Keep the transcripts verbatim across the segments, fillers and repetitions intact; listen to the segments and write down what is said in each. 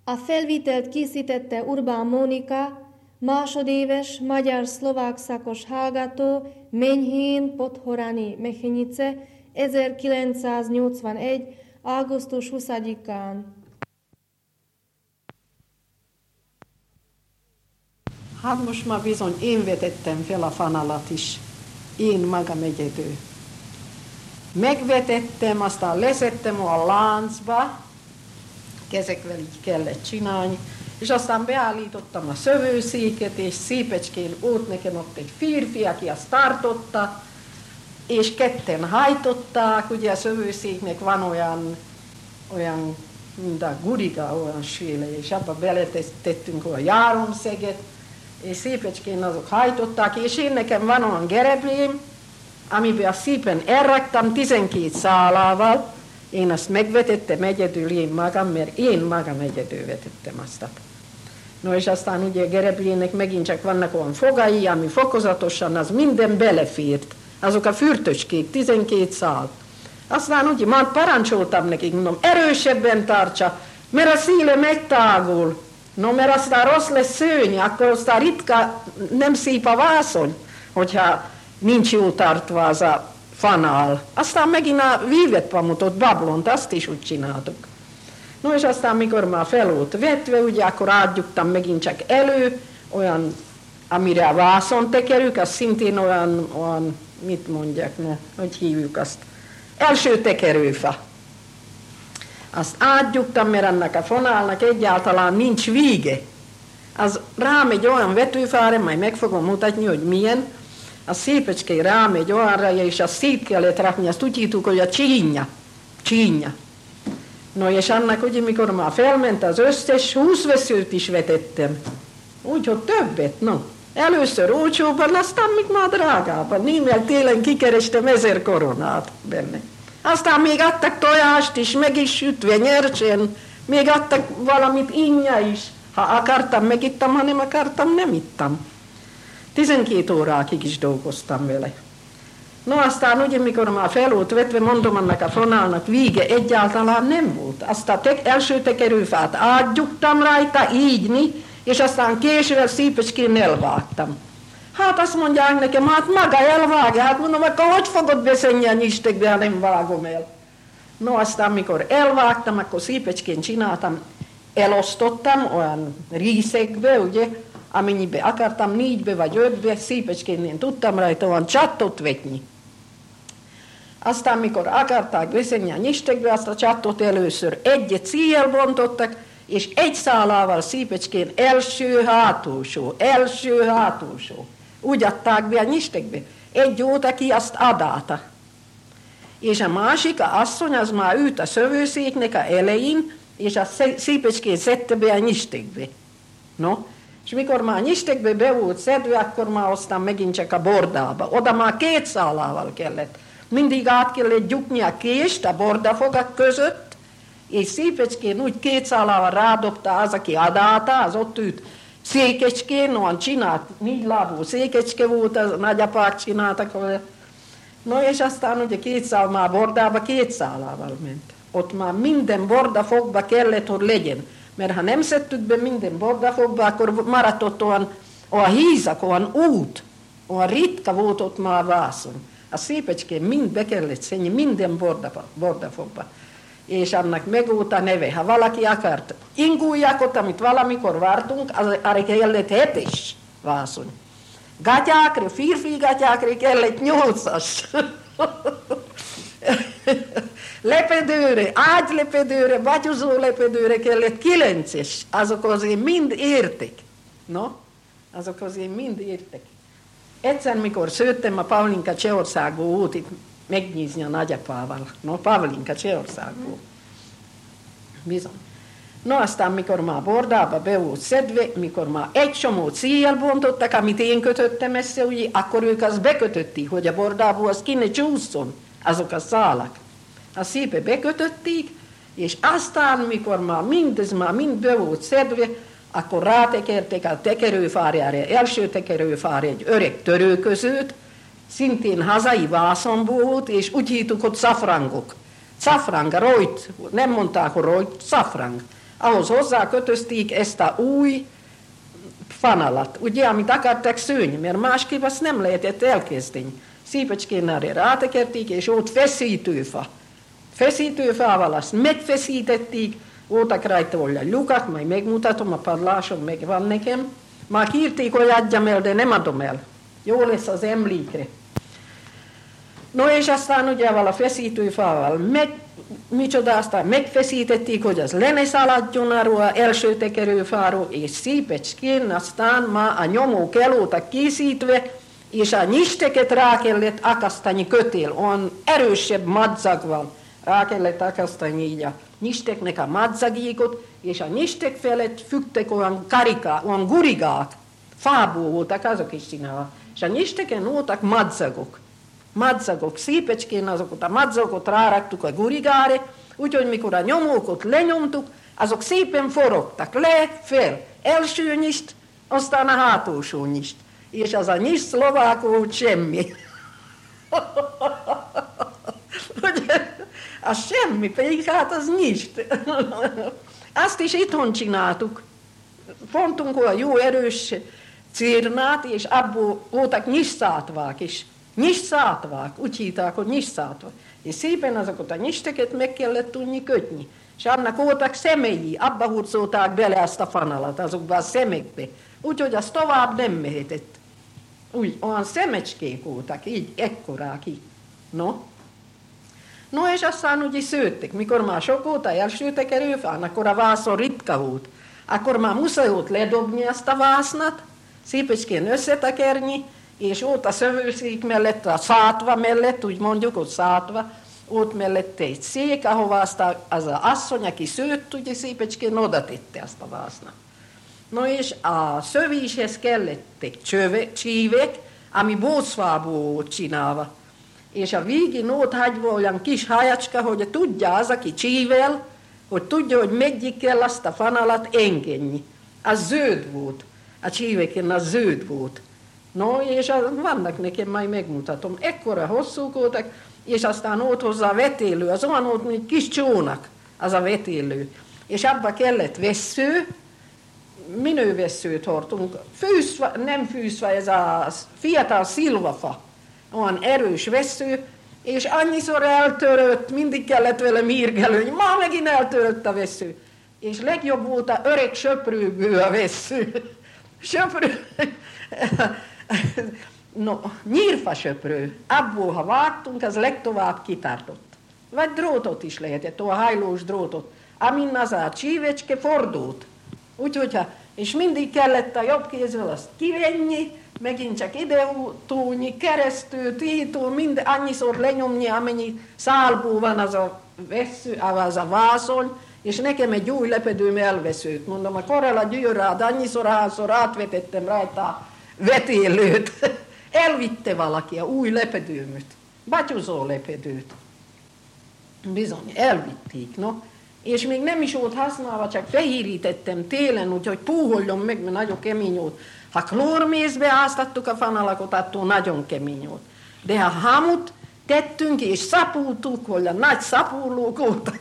A felvitelt készítette Urbán Mónika, másodéves magyar-szlovák szakos hallgató, Menyhén, Podhorany Mechenice, ezerkilencszáznyolcvanegy. augusztus huszadikán. Hát most már bizony én vetettem fel a fanalat is, én magam egyedül. Megvetettem, aztán leszettem a láncba, kezekvel így kellett csinálni, és aztán beállítottam a szövőszéket, és szépecskén ott nekem ott egy férfi, aki azt tartotta, és ketten hajtották, ugye a szövőszéknek van olyan, olyan mint a guriga, olyan svéle, és abba beletettünk a járomszeget, és szépecskén azok hajtották, és én nekem van olyan gereblém, amiben szépen elraktam tizenkét szálával, én azt megvetettem egyedül én magam, mert én magam egyedül vetettem azt. No, és aztán ugye a gereblének megint csak vannak olyan fogai, ami fokozatosan az minden belefért. Azok a fürtöcskék, tizenkét szál. Aztán ugye már parancsoltam nekik, mondom, erősebben tartsa, mert a szíle megtágul. No, mert aztán rossz lesz szőny, akkor aztán ritka, nem szép a vászony, hogyha nincs jó tartva az a fanál. Aztán megint a vívet pamutot, bablont, azt is úgy csináltuk. No, és aztán mikor már fel volt vetve, ugye akkor átgyugtam megint csak elő, olyan, amire a vászon tekerük, az szintén olyan, olyan mit mondják, no, hogy hívjuk azt, első tekerőfa. Azt átgyugtam, mert annak a fonálnak egyáltalán nincs vége. Az rámegy olyan vetőfára, majd meg fogom mutatni, hogy milyen, a szépecske rámegy olyanra, és azt szét kellett rakni, azt úgy hívtuk, hogy a csínya. Csínya. No, és annak ugye, mikor már felment az összes, húsz veszőt is vetettem. Úgyhogy többet, no. Először olcsóban, aztán még már drágában. Némel télen kikerestem ezer koronát benne. Aztán még adtak tojást is, meg is sütve, nyersen, még adtak valamit innya is. Ha akartam, megittam, ha nem akartam, nem ittam. Tizenkét órákig is dolgoztam vele. No, aztán ugye, mikor már fel volt vetve, mondom annak a fonálnak, vége egyáltalán nem volt. Azt a te- első tekerőfát átgyugtam rajta, ígyni, és aztán később szépecskén elvágtam. Hát azt mondják nekem, hát maga elvágja, hát mondom, akkor hogy fogod beszenni a nyistekbe, ha nem vágom el? No, aztán mikor elvágtam, akkor szépecskén csináltam, elosztottam olyan részekbe, ugye, amennyibe akartam, négybe vagy ötbe, szépecskén én tudtam rajta van csattot vetni. Aztán mikor akarták beszenni a nyistekbe, azt a csattot először egyet szíjjel bontottak, és egy szálával szépecskén első hátulsó, első hátulsó. Úgy adták be a nyistekbe. Egy jót, aki azt adáta. És a másik, a asszony, az már ült a szövőszéknek a elején, és azt szépecskén szedte be a nyistekbe. No, és mikor már a nyistekbe be volt szedve, akkor már aztán megint csak a bordába. Oda már két szálával kellett. Mindig át kellett gyukni a kést a bordafogak között, és szépecskén úgy két szálával rádobta az, aki adáta, az ott ült székecskén, olyan csinált, négy lábú székecske volt, az nagyapák csináltak. No, és aztán ugye két szál már bordába két szálával ment. Ott már minden bordafogba kellett, hogy legyen. Mert ha nem szedtük be minden bordafogba, akkor maradt ott olyan, olyan hízak, olyan út, olyan ritka volt ott már a vászon. A szépecskén mind be kellett szedni, minden bordafogba. És annak meg volt a neve. Ha valaki akart ingújákot, amit valamikor vártunk, arra kellett hetes vászony. Gatyákra, férfi gatyákra kellett nyolcas. Lepedőre, ágylepedőre, batyuzó lepedőre kellett kilences. Azok azért mind értek. No, azok azért mind értek. Egyszer, mikor szőttem, a Pavlinka Csehországból volt itt megnézni a nagyapával. No, Pavlinka Csehországból. Bizony. No, aztán, mikor már bordába be volt szedve, mikor már egy csomó szíjjel bontottak, amit én kötöttem össze, ugye, akkor ők azt bekötötték, hogy a bordából az ki ne csúszson, azok a szálak. Azt szépen bekötötték, és aztán, mikor már mindez már mind be volt szedve, akkor rátekerték a tekerőfárjára, első tekerőfárja egy öreg törőközőt, szintén hazai vászonból volt, és úgy hívtuk, hogy szafrangok. Szafrang, rojt, nem mondták, hogy rojt, szafrang. ahhoz hozzá kötözték ezt a új fanalat, ugye, amit akarták szőni, mert másképp azt nem lehetett elkezdeni. Szépecskén arra rátekerték, és ott feszítőfa. Feszítőfával azt megfeszítették, voltak rajta olyan lyukak, majd megmutatom, a padláson megvan nekem. Már kérték, hogy adjam el, de nem adom el. Jó lesz az emlékre. No, és aztán ugye a feszítőfával meg, micsoda, aztán megfeszítették, hogy az le ne szaladjon arról az első tekerőfáról, és szépecskén aztán már a nyomók el voltak készítve, és a nyisteket rá kellett akasztani kötél, olyan erősebb madzag van. Rá kellett akasztani így a nyisteknek a madzagjékot, és a nyistek felett fügtek olyan karikák, olyan gurigák, fából voltak, azok is csinálva. És a nyisteken voltak madzagok. Madzagok, szépecskén azokat a madzagokat ráraktuk a gurigára, úgyhogy mikor a nyomókot lenyomtuk, azok szépen forogtak, le, fel, első nyist, aztán a hátulsó nyist. És az a nyist szlovák volt semmi. Az semmi, pedig hát az nyist. Azt is itthon csináltuk. Fontunk olyan jó erős cérnát, és abból voltak nyisszátvák is. Nyisszátvák, úgy hívták, hogy nyisszátvák. És szépen azokat a nyisteket meg kellett tudni kötni. És annak voltak szemei, abba hurcolták bele azt a fanalat, azokba a szemekbe. Úgyhogy az tovább nem mehetett. Úgy, olyan szemecskék voltak, így, ekkorák így. No. No, és aztán úgy is szőttek. Mikor már sok volt a első tekerőfán, akkor a vászon ritka volt. Akkor már muszáj volt ledobni azt a vásznat, szépecskén összetekerni, és ott a szövőszék mellett, a szátva mellett, úgy mondjuk, ott szátva, ott mellett egy szék, ahova azt a, az a asszony, aki szőtt, ugye szépecskén oda tette azt a vásznat. No, és a szövéshez kellettek csöve, csívek, ami bócfából volt csinálva. És a végén ott hagyva olyan kis hájacska, hogy tudja az, aki csível, hogy tudja, hogy meddig kell azt a fanalat engedni. Az zöld volt. A csíveken az zöld volt. No, és az, vannak nekem, majd megmutatom. Ekkora hosszúk voltak, és aztán ott hozzá a vetélő, az olyan volt, mint kis csónak, az a vetélő. És abba kellett vessző, minővesszőt hordtunk. Fűszva, nem fűszva, ez a fiatal szilvafa, olyan erős vessző, és annyiszor eltörött, mindig kellett vele mírgelődni, már megint eltörött a vessző. És legjobb volt a öreg söprőből a vessző. Söprő, no, nyírfa söprő, abból ha vágtunk, az legtovább kitartott. Vagy drótot is lehetett, a hajlós drótot, amin az a csívecske fordult. Úgyhogy, és mindig kellett a jobb kézzel azt kivenni, megint csak ide túlni, keresztül, títól, mind annyiszor lenyomni, amennyi szálból van az a vesző, az a vászony, és nekem egy új lepedőm elveszőt. Mondom, a korral a győrád, annyiszor, hányszor átvetettem rajta a vetélőt. Elvitte valaki a új lepedőmöt, batyuzó lepedőt. Bizony, elvitték, no. És még nem is volt használva, csak fehérítettem télen, úgyhogy púholjon meg, mert nagyon kemény volt. Ha klórmézbe áztattuk a fanalakot, attól nagyon kemény volt. De ha hamut tettünk és szapultuk, hogy a nagy szapulók voltak,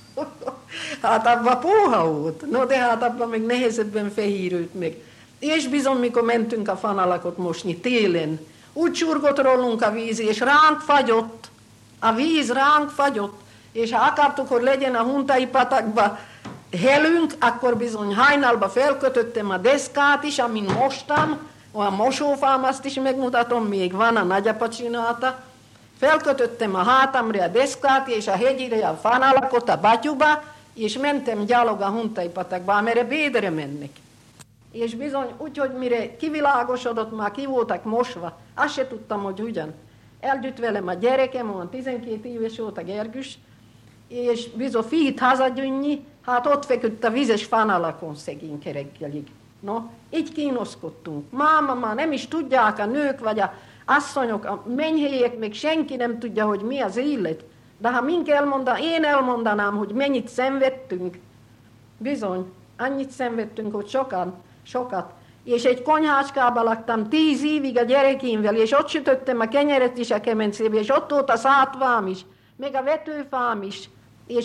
hát abban póha volt. No, de hát abban még nehezebben fehérült meg. És bizony, mikor mentünk a fanalakot mosni télen, úgy csurgott rólunk a víz, és ránk fagyott. A víz ránk fagyott. És ha akartuk, hogy legyen a Huntai patakba helünk, akkor bizony hajnalba felkötöttem a deszkát is, amin mostam, a mosófám, azt is megmutatom, még van, a nagyapa csinálta. Felkötöttem a hátamra a deszkát, és a hegyire a fanalakot a batyuba, és mentem gyalog a Huntai patakba, amire Bédre mennek. És bizony, úgyhogy mire kivilágosodott, már ki voltak mosva, azt se tudtam, hogy ugyan. Eljött velem a gyerekem, olyan tizenkét éves volt a Gergős, és bizony fiít hazagyönni, hát ott feküdt a vizes fanalakon szegényke reggelig. No, így kínoszkodtunk. Máma, már nem is tudják a nők, vagy a asszonyok, a mennyhelyek, még senki nem tudja, hogy mi az élet. De ha mink elmondan, én elmondanám, hogy mennyit szenvedtünk. Bizony, annyit szenvedtünk, hogy sokan, sokat. És egy konyhácskába laktam tíz évig a gyerekémvel, és ott sütöttem a kenyeret is a kemencébe, és ott volt a szátvám is, meg a vetőfám is. És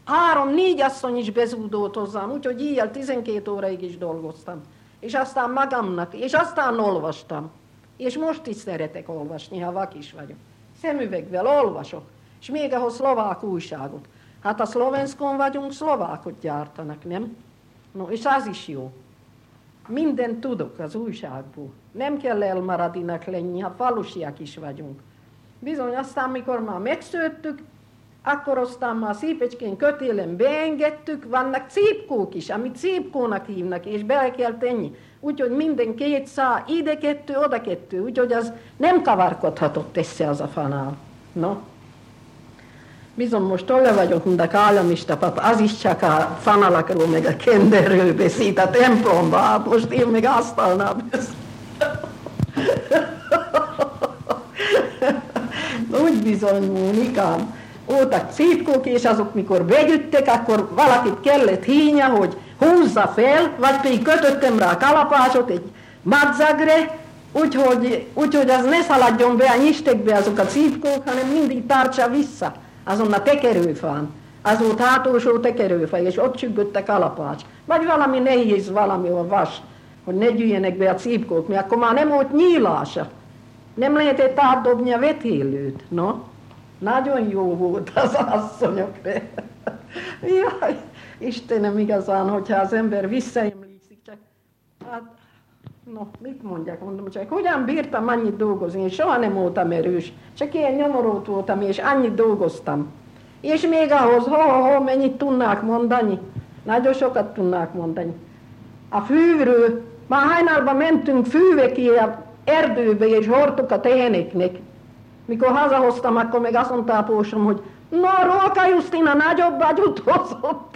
Három-négy asszony is bezúdult hozzám, úgyhogy éjjel tizenkét óráig is dolgoztam. És aztán magamnak, és aztán olvastam. És most is szeretek olvasni, ha vak is vagyok. Szemüvegvel olvasok, és még ahhoz szlovák újságot. Hát a szlovenszkon vagyunk, szlovákot gyártanak, nem? No, és az is jó. Mindent tudok az újságból. Nem kell elmaradinak lenni, ha falusiak is vagyunk. Bizony, aztán, mikor már megszőttük, akkor aztán már szépecskén kötélen beengedtük, vannak cépkók is, amit cépkónak hívnak, és bele kell tenni. Úgyhogy minden két szá, ide kettő, oda kettő, úgyhogy az nem kavarkodhatott össze az a fanál. No. Bizony, most tolle vagyok, mint a kálamista papa, az is csak a fanalakról, meg a kenderről beszélt a templomba, hát most én meg asztalnál beszél. Úgy bizony, Mónikám, voltak cépkók, és azok, mikor begyüttek, akkor valakit kellett hívnia, hogy húzza fel, vagy pedig kötöttem rá a kalapácsot egy madzagre, úgyhogy, úgyhogy az ne szaladjon be a nyistekbe azok a cépkók, hanem mindig tartsa vissza azon a tekerőfán. Az volt hátulsó tekerőfa, és ott csüggött a kalapács. Vagy valami nehéz, valami a vas, hogy ne gyűjjenek be a cépkók, mert akkor már nem volt nyílása. Nem lehetett átdobni a vetélőt, no? Nagyon jó volt az asszonyokra. Jaj, Istenem, igazán, hogyha az ember visszaemlékszik, csak, hát, no, mit mondjak, mondom, csak hogyan bírtam annyit dolgozni, és soha nem voltam erős, csak ilyen nyomorót voltam, és annyit dolgoztam. És még ahhoz, ho-ho-ho, mennyit tudnák mondani, nagyon sokat tudnák mondani. A fűről, már hajnalban mentünk fűveké a erdőbe, és hordtuk a teheneknek. Mikor hazahoztam, akkor meg azt mondta a pósom, hogy na, Róka Justina nagyobb agyút hozott.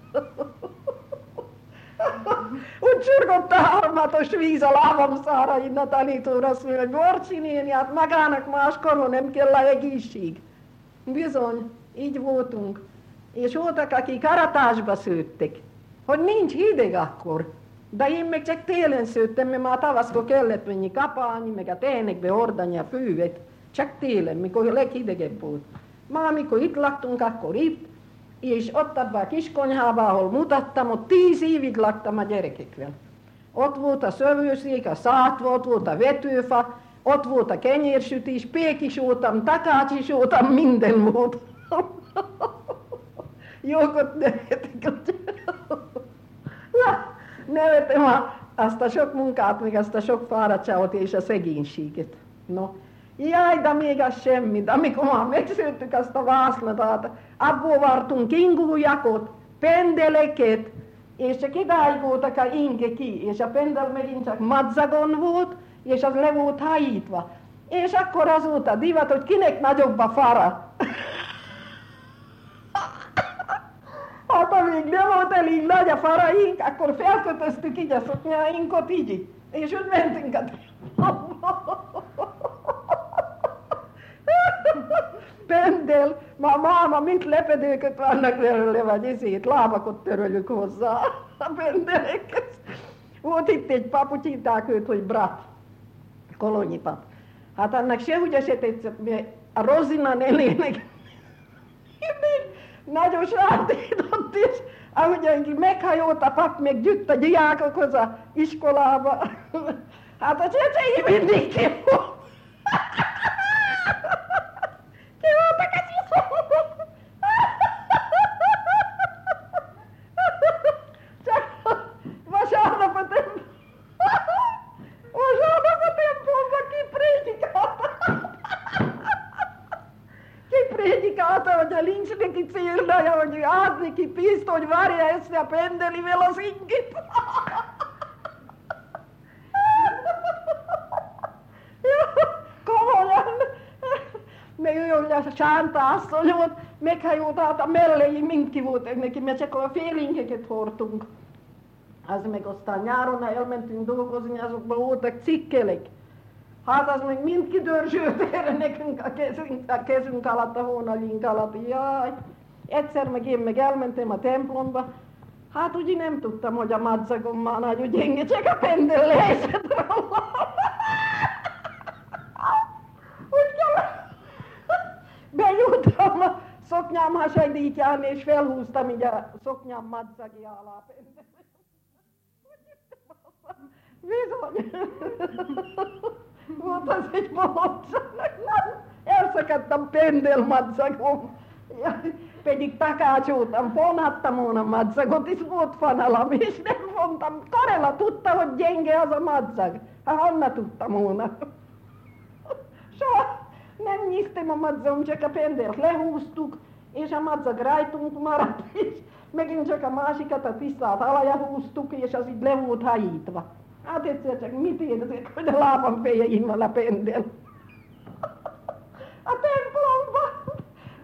Úgy csurgott a harmatos víz a lábam szárain, a tanítóra azt mondja, hogy Borcsi néni, hát magának máskor nem kell a egészség. Bizony, így voltunk. És voltak, akik karatásba szőttek, hogy nincs hideg akkor. De én meg csak télen szőttem, mert már tavaszkor kellett menni kapálni, meg a tehenekbe hordani a fűvet. Csak télen, mikor a leghidegebb volt. Már amikor itt laktunk, akkor itt, és ott abban a kis konyhában, ahol mutattam, ott tíz évig laktam a gyerekekkel. Ott volt a szövőszék, a szát volt, volt a vetőfa, ott volt a kenyérsütés, pék is voltam, takács is voltam, minden volt. Jókot nevetek. Nevetem azt a sok munkát, meg azt a sok fáradtságot és a szegénységet. No. Jaj, de még az semmi, de amikor már megszőttük azt a vászlatát, abból vartunk ingújakot, pendeleket, és csak idáig voltak a inge ki, és a pendel megint csak madzagon volt, és az le volt hajítva. És akkor az volt a divat, hogy kinek nagyobb a fara. Hát amíg nem volt elég nagy a faraink, akkor felkötöztük így a szoknyáinkat így, és úgy mentünk a pendel, ma máma, mint lepedőket vannak belőle, vagy ezért lábakot töröljük hozzá a pendelekhez. Volt itt egy pap, úgy hívták őt, hogy Brat, kolonyi pap. Hát annak sehogy se tetszett, mert a Rozina nenének nagyon sárdított, és ahogy meghajolt a pap, meg gyűjt a diákokhoz az iskolába. Hát a csecsei mindig ki volt. Ki voltak az iszolók? Csak vasárnap a templom. Vasárnap a templomba kiprédikálta. Kiprédikálta, hogy a lincs neki céldája, hogy át neki piszt, hogy várja ezt a pendelivel az ingit. Komolyan. Meg ő, hogy a Sánta asszony volt, meghajolt át a mellei, mind ki voltak neki, mert csak a félinkeket hordtunk. Az meg aztán nyáron elmentünk dolgozni, azokban voltak cikkelek. Hát az meg mind kidörzsült erre nekünk a kezünk, a kezünk alatt, a hónalink alatt. Jaj, egyszer meg én meg elmentem a templomba, hát ugye nem tudtam, hogy a madzagom már nagyon gyenge, csak a pendel leesett róla. Úgy kell, bejuttam a szoknyám hasonlítján, és felhúztam így a szoknyám madzagi alá. Bizony. Volt az egy bolondság. Elszakadtam pendelmadzagom. Pedig takácsoltam, fonattam volna madzagot, és volt fanalam, és nem mondtam. Karela tudta, hogy gyenge az a madzag. Hát honnan tudtam volna. Soha nem nyisztem a madzagom, csak a pendelt lehúztuk, és a madzag rajtunk maradt, és megint csak a másikat, a tisztát alaja húztuk, és az így le volt hajítva. Hát egyszer csak mit érzek, hogy a lábam fején van a pendel. A templomban.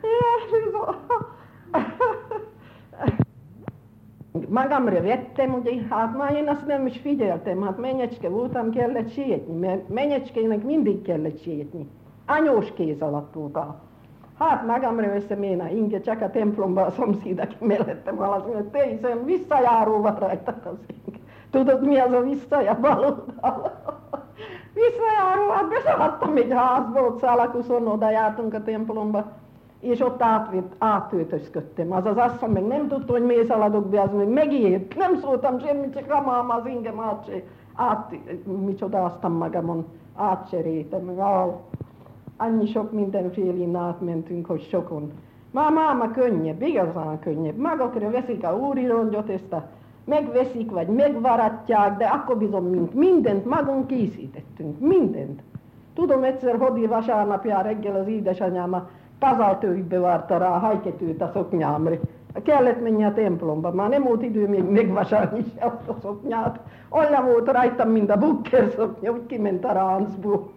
Magamra vettem, ugye, hát már én azt nem is figyeltem, hát menyecske voltam, kellett sietni, mert menyecskének mindig kellett sietni. Anyós kéz alatt voltam. Hát magamra veszem én a inge, csak a templomban a szomszéd, aki mellettem alatt, mert te hiszem, visszajáró van rajta az inge. Tudod, mi az a visszajár baloldal? Visszajáró, hát beszaladtam egy házból, Szalakuszon, oda jártunk a templomba, és ott átvitt, átöltözködtem. Az az asszony meg nem tudta, hogy miért szaladok be, az meg megijedt. Nem szóltam semmit, csak ramálom az ingem át, át micsodáztam magamon, átcseréltem. Annyi sok mindenfélén átmentünk, hogy sokon. Már máma könnyebb, igazán könnyebb. Magakra veszik a úrirongyot, ezt a megveszik, vagy megvaratják, de akkor bizony mint mindent magunk készítettünk, mindent. Tudom, egyszer hodi vasárnapján reggel az édesanyám a pazartőjükbe várta rá a hajketőt a szoknyámra. Kellett menni a templomba, már nem volt idő még megvasárni se a szoknyát. Olyan volt rajtam, mint a bukker szoknya, úgy kiment a ráncból.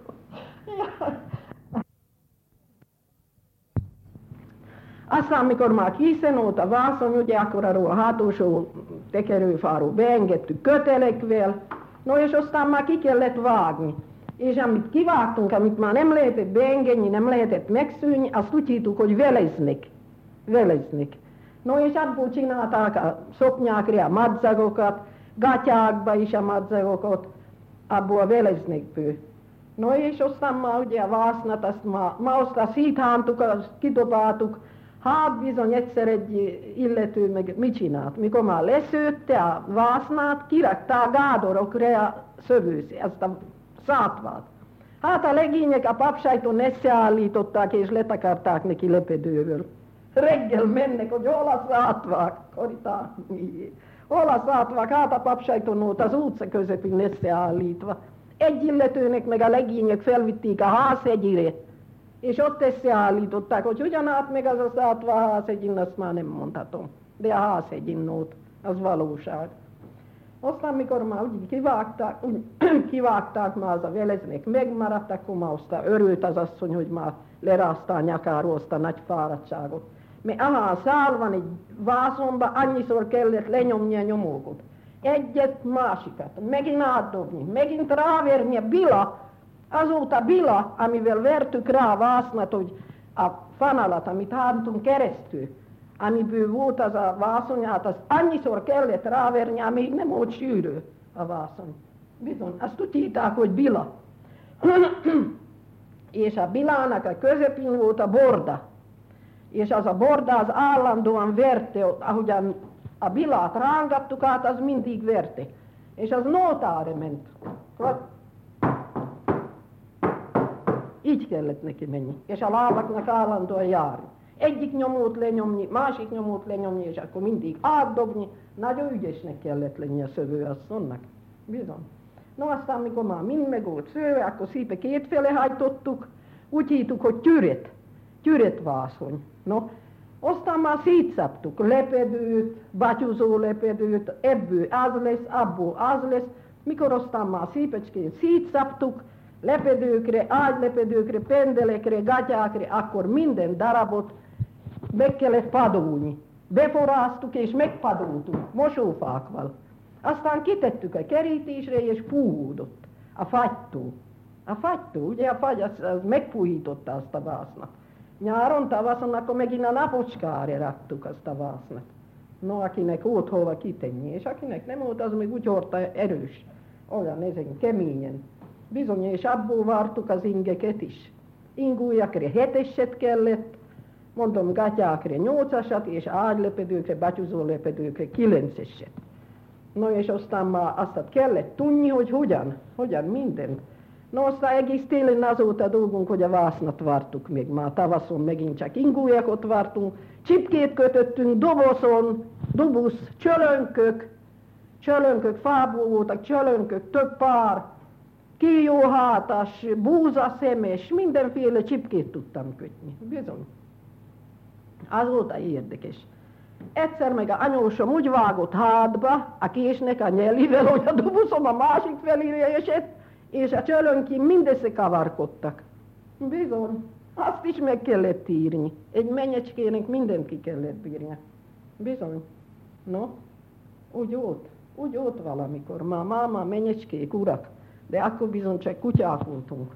Aztán, amikor már készen volt a vászon, ugye akkor arról a hátulsó tekerőfáról beengedtük kötelekvel, no és aztán már ki kellett vágni. És amit kivágtunk, amit már nem lehetett beengedni, nem lehetett megszűnni, azt úgy hívtuk, hogy veleznek. Veleznek. No és abból csinálták a szoknyákra a madzagokat, gatyákba is a madzagokat, abból a veleznekből. No és aztán már ugye a vásznat, azt már, már azt a szíthántuk, azt kidobáltuk. Hát bizony egyszer egy illető meg mit csinált? Mikor már leszőtte a vásznát, kirakta a gádorokra a szövőszé, azt a szátvát. Hát a legények a papsájton összeállították és letakarták neki lepedőről. Reggel mennek, hogy hol a szátvák, koritán, hol a szátvák, hát a papsájton volt az utca közepén összeállítva. Egy illetőnek meg a legények felvitték a házhegyire, és ott összeállították, hogy hogyan állt meg az a szátva a házhegyén, azt már nem mondhatom. De a házhegyén volt, az valóság. Aztán, mikor már úgy kivágták, úgy kivágták, már az a veleznek megmaradt, akkor már aztán örült az asszony, hogy már lerázta a nyakáról azt a nagy fáradtságot. Mert aha, szál van egy vászonba, annyiszor kellett lenyomni a nyomókot. Egyet, másikat, megint átdobni, megint ráverni a bila, azóta bila, amivel vertük rá a vásznat, hogy a fanalat, amit hántunk keresztül, amiből volt az a vászonyát, azt annyiszor kellett ráverni, amíg nem volt sűrű a vászony. Bizony, azt úgy hívták, hogy bila. És a bilának a közepén volt a borda. És az a borda az állandóan verte, ahogyan a bilát rángattuk át, az mindig verte. És az nótára ment. Így kellett neki menni. És a lábaknak állandóan járni. Egyik nyomót lenyomni, másik nyomót lenyomni, és akkor mindig átdobni. Nagyon ügyesnek kellett lenni a szövőasszonynak. Bizony. No aztán, mikor már mind meg volt szőve, akkor szépen kétfele hajtottuk. Úgy hívtuk, hogy türet. Türetvászony. No, aztán már szétszaptuk lepedőt, batyuzó lepedőt, ebből az lesz, abból az lesz. Mikor aztán már szépecskén szétszaptuk, lepedőkre, ágylepedőkre, pendelekre, gatyákra, akkor minden darabot meg kellett padolni. Beforráztuk és megpadoltuk mosófákval. Aztán kitettük a kerítésre és puhódott a fagytó. A fagytó, ugye a fagy az, az megpuhította azt a vásznat. Nyáron, tavaszon, akkor megint a napocskára raktuk azt a vásznat. No, akinek volt hova kitenni, és akinek nem volt, az még úgy hordta erős. Olyan ezen, keményen. Bizony, és abból vártuk az ingeket is. Ingújakra heteset kellett, mondom gatyákre nyolcasat, és ágylepedőkre, batyúzólepedőkre kilenceset. No és aztán már azt kellett tudni, hogy hogyan, hogyan minden. No aztán egész télen azóta dolgunk, hogy a vásznat vártuk még, már tavaszon megint csak ingújakot vártunk, csipkét kötöttünk, dobozon, dobusz, csölönkök, csölönkök fából voltak, csölönkök, több pár, kíjóhátas, búzaszemes, mindenféle csipkét tudtam kötni, bizony. Az volt a érdekes. Egyszer meg a anyósom úgy vágott hátba, a késnek a nyelivel, hogy a dobuszom a másik felére esett, és a csölönki mindössze kavarkodtak. Bizony, azt is meg kellett írni. Egy menyecskének mindent ki kellett bírni. Bizony. No, úgy volt, úgy volt valamikor. Már máma menyecskék, urak, de akkor bizony csak kutyák voltunk.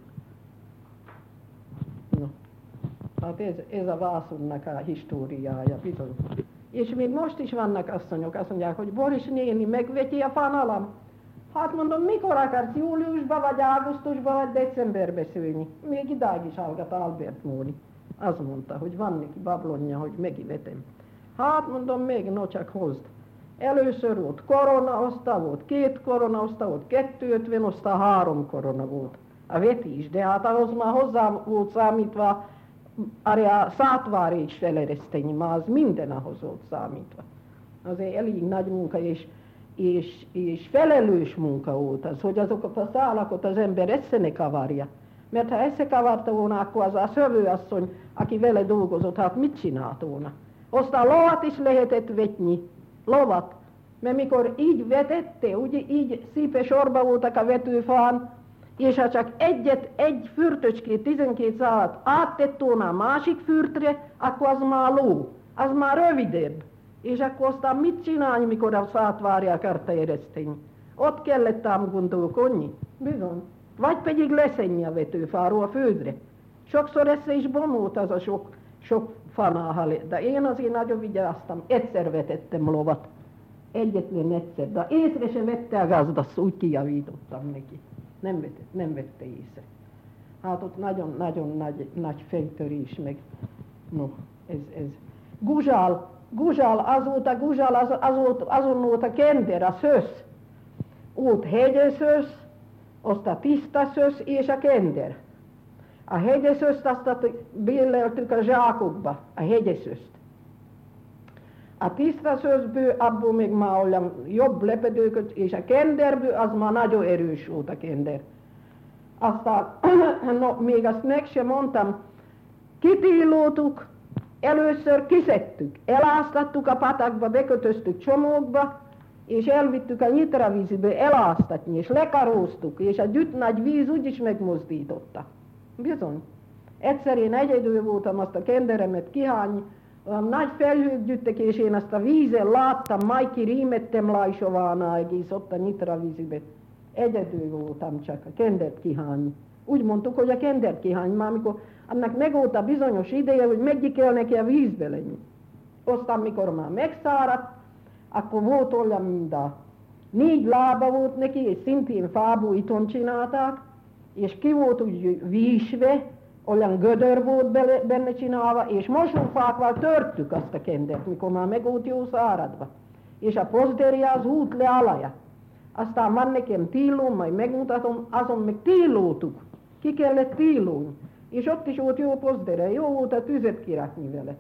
No. Hát ez, ez a vászonnak a históriája, bizony. És még most is vannak asszonyok, azt mondják, hogy Boris néni, megveti a fanalam. Hát mondom, mikor akarsz, júliusban, vagy augusztusban, vagy decemberben szülni? Még idáig is hallgat Albert Móni. Azt mondta, hogy van neki bablonja, hogy megivetem. Hát mondom, még no csak hozd. Először volt korona, aztán volt két korona, aztán volt kettő ötven, aztán három korona volt. A veti is, de hát ahhoz már hozzá volt számítva, a szátvári is felereszteni, már az minden ahhoz volt számítva. Azért elég nagy munka, és, és, és felelős munka volt az, hogy azokat a szálakat az ember össze ne kavarja. Mert ha összekavarta volna, akkor az a szövőasszony, aki vele dolgozott, hát mit csinált volna? Aztán lovat is lehetett vetni, lovat. Mert mikor így vetette, ugye így szépen sorba voltak a vetőfán, és ha csak egyet, egy fürtöcskét, tizenkét szálat áttett volna a másik fürtre, akkor az már ló, az már rövidebb. És akkor aztán mit csinálni, mikor a szátvárja akarta ereszteni? Ott kellett ám gondolkodni, bizony. Vagy pedig leszenni a vetőfáról a földre. Sokszor össze is bomult az a sok, sok fanáhal, de én azért nagyon vigyáztam, egyszer vetettem lovat. Egyetlen egyszer, de észre se vette a gazdasz, úgy kijavítottam neki. Nem vette, nem vette észre. Hát ott nagyon-nagyon nagy, nagy fejtörés meg. No, ez, ez. Guzsál, Guzsál, az volt a Guzsál, az, az volt, azon volt a kender, a szösz. Ott hegyeszösz, azt a tiszta szösz és a kender. A hegyeszöszt azt béleltük a zsákokba, a hegyeszöszt. A tiszta szöszből abból még már olyan jobb lepedőköt, és a kenderből az már nagyon erős volt a kender. Aztán, no, még azt meg sem mondtam, kitillótuk, először kiszedtük, eláztattuk a patakba, bekötöztük csomókba, és elvittük a nyitravízbe eláztatni, és lekaróztuk, és a gyütt nagy víz úgyis megmozdította. Bizony. Egyszer én egyedül voltam azt a kenderemet kihányni, olyan nagy felhők gyűjtek, és én azt a vízen láttam, majd kirímettem Lajsovánál egész ott a nyitravízibe. Egyedül voltam csak a kendert kihányni. Úgy mondtuk, hogy a kendert kihányni, már mikor annak meg volt a bizonyos ideje, hogy megyik kell neki a vízbe lenni. Aztán mikor már megszáradt, akkor volt olyan, mint a négy lába volt neki, és szintén fából iton csinálták, és ki volt úgy vísve, olyan gödör volt benne csinálva, és mosófákkal törtük azt a kendert, mikor már meg volt jó száradva. És a pozderi az út le alaja. Aztán van nekem tílóm, majd megmutatom, azon meg tílótuk. Ki kellett tílóni. És ott is volt jó pozdere, jó volt a tüzet kirakni vele.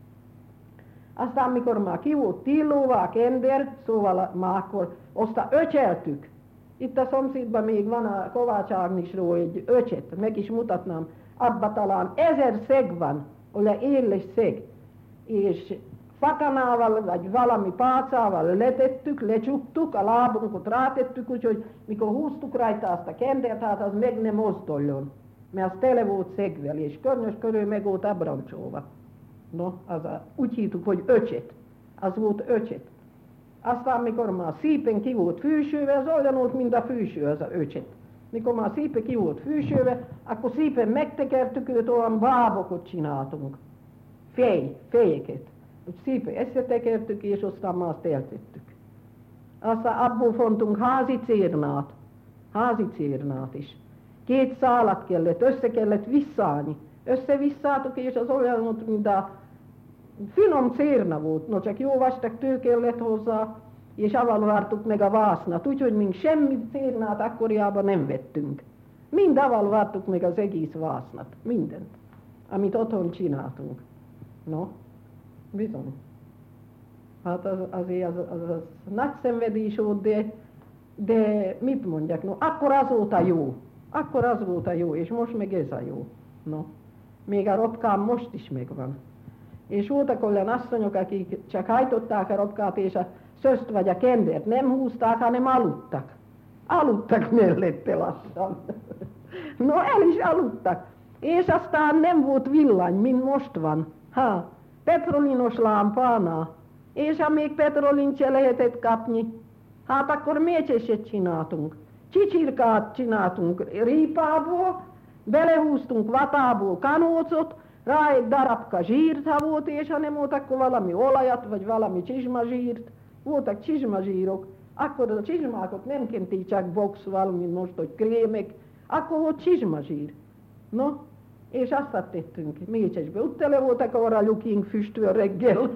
Aztán mikor már ki volt tílóva a kender, szóval már akkor aztán öcseltük. Itt a szomszédban még van a Kovács Ágnisról egy öcset, meg is mutatnám. Abba talán ezer szeg van, olyan éles szeg, és fakanával vagy valami pálcával letettük, lecsuktuk, a lábunkat rátettük, úgyhogy mikor húztuk rajta azt a kendert, hát az meg nem mozduljon, mert az tele volt szegvel, és környös körül meg volt abrancsóva. No, az a, úgy hívtuk, hogy öcset, az volt öcset. Aztán mikor már szépen ki volt fűsőve, az olyan volt, mint a fűső, az a öcset. Mikor már szépen ki volt fűsőve, akkor szépen megtekertük őt, olyan bábokat csináltunk. Fej, fejeket. Úgy szépen összetekertük, és aztán már azt eltettük. Aztán abból fontunk házi cérnát, házi cérnát is. Két szálat kellett, össze kellett visszálni. Összevisszátuk, és az olyan volt, mint a finom cérna volt, no csak jó vastag tő kellett hozzá, és avval vártuk meg a vásznat, úgyhogy mink semmi cérnát akkoriában nem vettünk. Mind avval vártuk meg az egész vásznat, mindent, amit otthon csináltunk. No, bizony. Hát az, azért az, az, az nagy szenvedés volt, de, de mit mondjak, no, akkor az volt a jó. Akkor az volt a jó, és most meg ez a jó. No, még a robkám most is megvan. És voltak olyan asszonyok, akik csak hajtották a robkát, és a szözt vagy a kendert nem húzták, hanem aludtak. Aludtak mellette lassan. No, el is aludtak. És aztán nem volt villany, mint most van. Ha, petrolinos lámpánál. És ha még petrolint se lehetett kapni, hát akkor mécseset csináltunk. Csicsirkát csináltunk rípából, belehúztunk vatából kanócot, rá egy darabka zsírt, ha volt, és ha nem volt, akkor valami olajat, vagy valami csizmazsírt. Voltak csizmazsírok, akkor a csizmákat nem kenték csak boxval, mint most, hogy krémek, akkor volt csizmazsír. No, és azt tettünk mécsesbe. Ott tele voltak arra lyukink füstől reggel.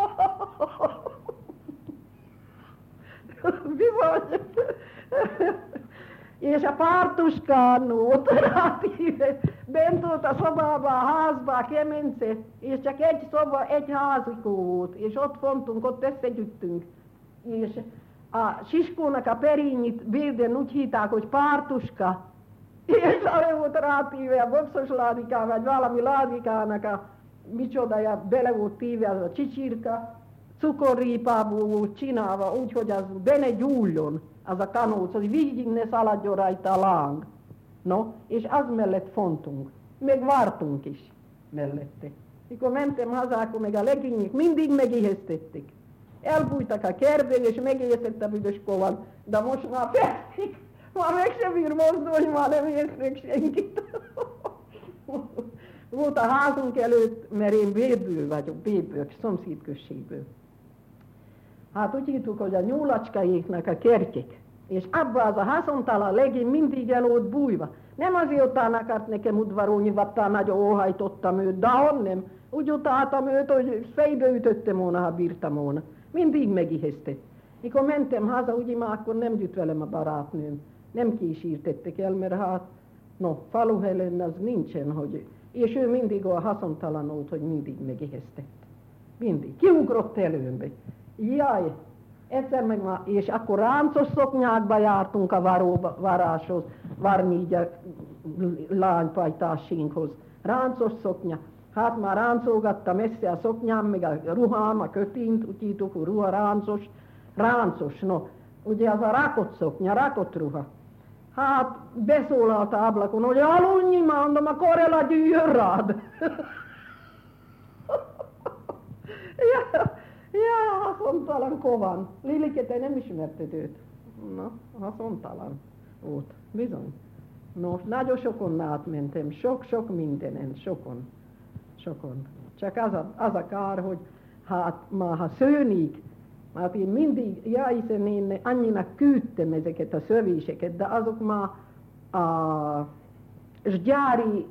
Bizony. És a pártuskán ott rátíve, bent volt a szobában, a házban, a kemence, és csak egy szoba, egy házikó volt, és ott fontunk, ott összegyüttünk. És a siskónak a perényit Bérden úgy hívták, hogy pártuska, és arra volt rátíve a boxos ládikán, vagy valami ládikának a micsodája, bele volt tíve az a csicsirka, cukorrípából volt csinálva, úgyhogy az be ne gyúljon, az a kanóc, hogy végig ne szaladjon rajta a láng. No, és az mellett fontunk, meg vártunk is mellette. Mikor mentem haza, akkor meg a legények mindig megéheztették. Elbújtak a kertbe, és megéheztett a büdös kovan, de most már fekszik, már meg sem bír mozdulni, már nem érznek senkit. Volt a házunk előtt, mert én Bérből vagyok, Bérből, szomszédközségből. Hát úgy hívtuk, hogy a nyúlacskáéknak a kertjék, és abba az a haszontalan legény mindig el volt bújva. Nem azért után akart nekem udvarolni, vattán nagyon óhajtottam őt, de honnem. Úgy utáltam őt, hogy fejbe ütöttem volna, ha bírtam volna. Mindig megiheztett. Mikor mentem haza, ugye már akkor nem jut velem a barátnőm. Nem kísírtettek el, mert hát, no, faluhelen az nincsen, hogy... És ő mindig a haszontalan volt, hogy mindig megiheztett. Mindig. Kiugrott előmbe. Jaj, egyszer meg már, és akkor ráncos szoknyákba jártunk a varó, varáshoz, várnígya lánypajtásinkhoz. Ráncos szoknya. Hát már ráncolgattam össze a szoknyám, meg a ruhám, a kötint, úgy hívtuk, a ruha ráncos. Ráncos, no, ugye az a rákot szoknya, rákot ruha. Hát beszólalt a ablakon, hogy aludni, mondom, a korela gyűjjön rád. ja, ja, haszontalan kovan. Lilike, te nem ismerted őt? Na, haszontalan volt, bizony. No, nagyon sokon átmentem, sok-sok mindenen, sokon, sokon. Csak az a, az a kár, hogy hát már ha szőnik, hát én mindig, ja, hiszen én annyinak küldtem ezeket a szövéseket, de azok már a gyári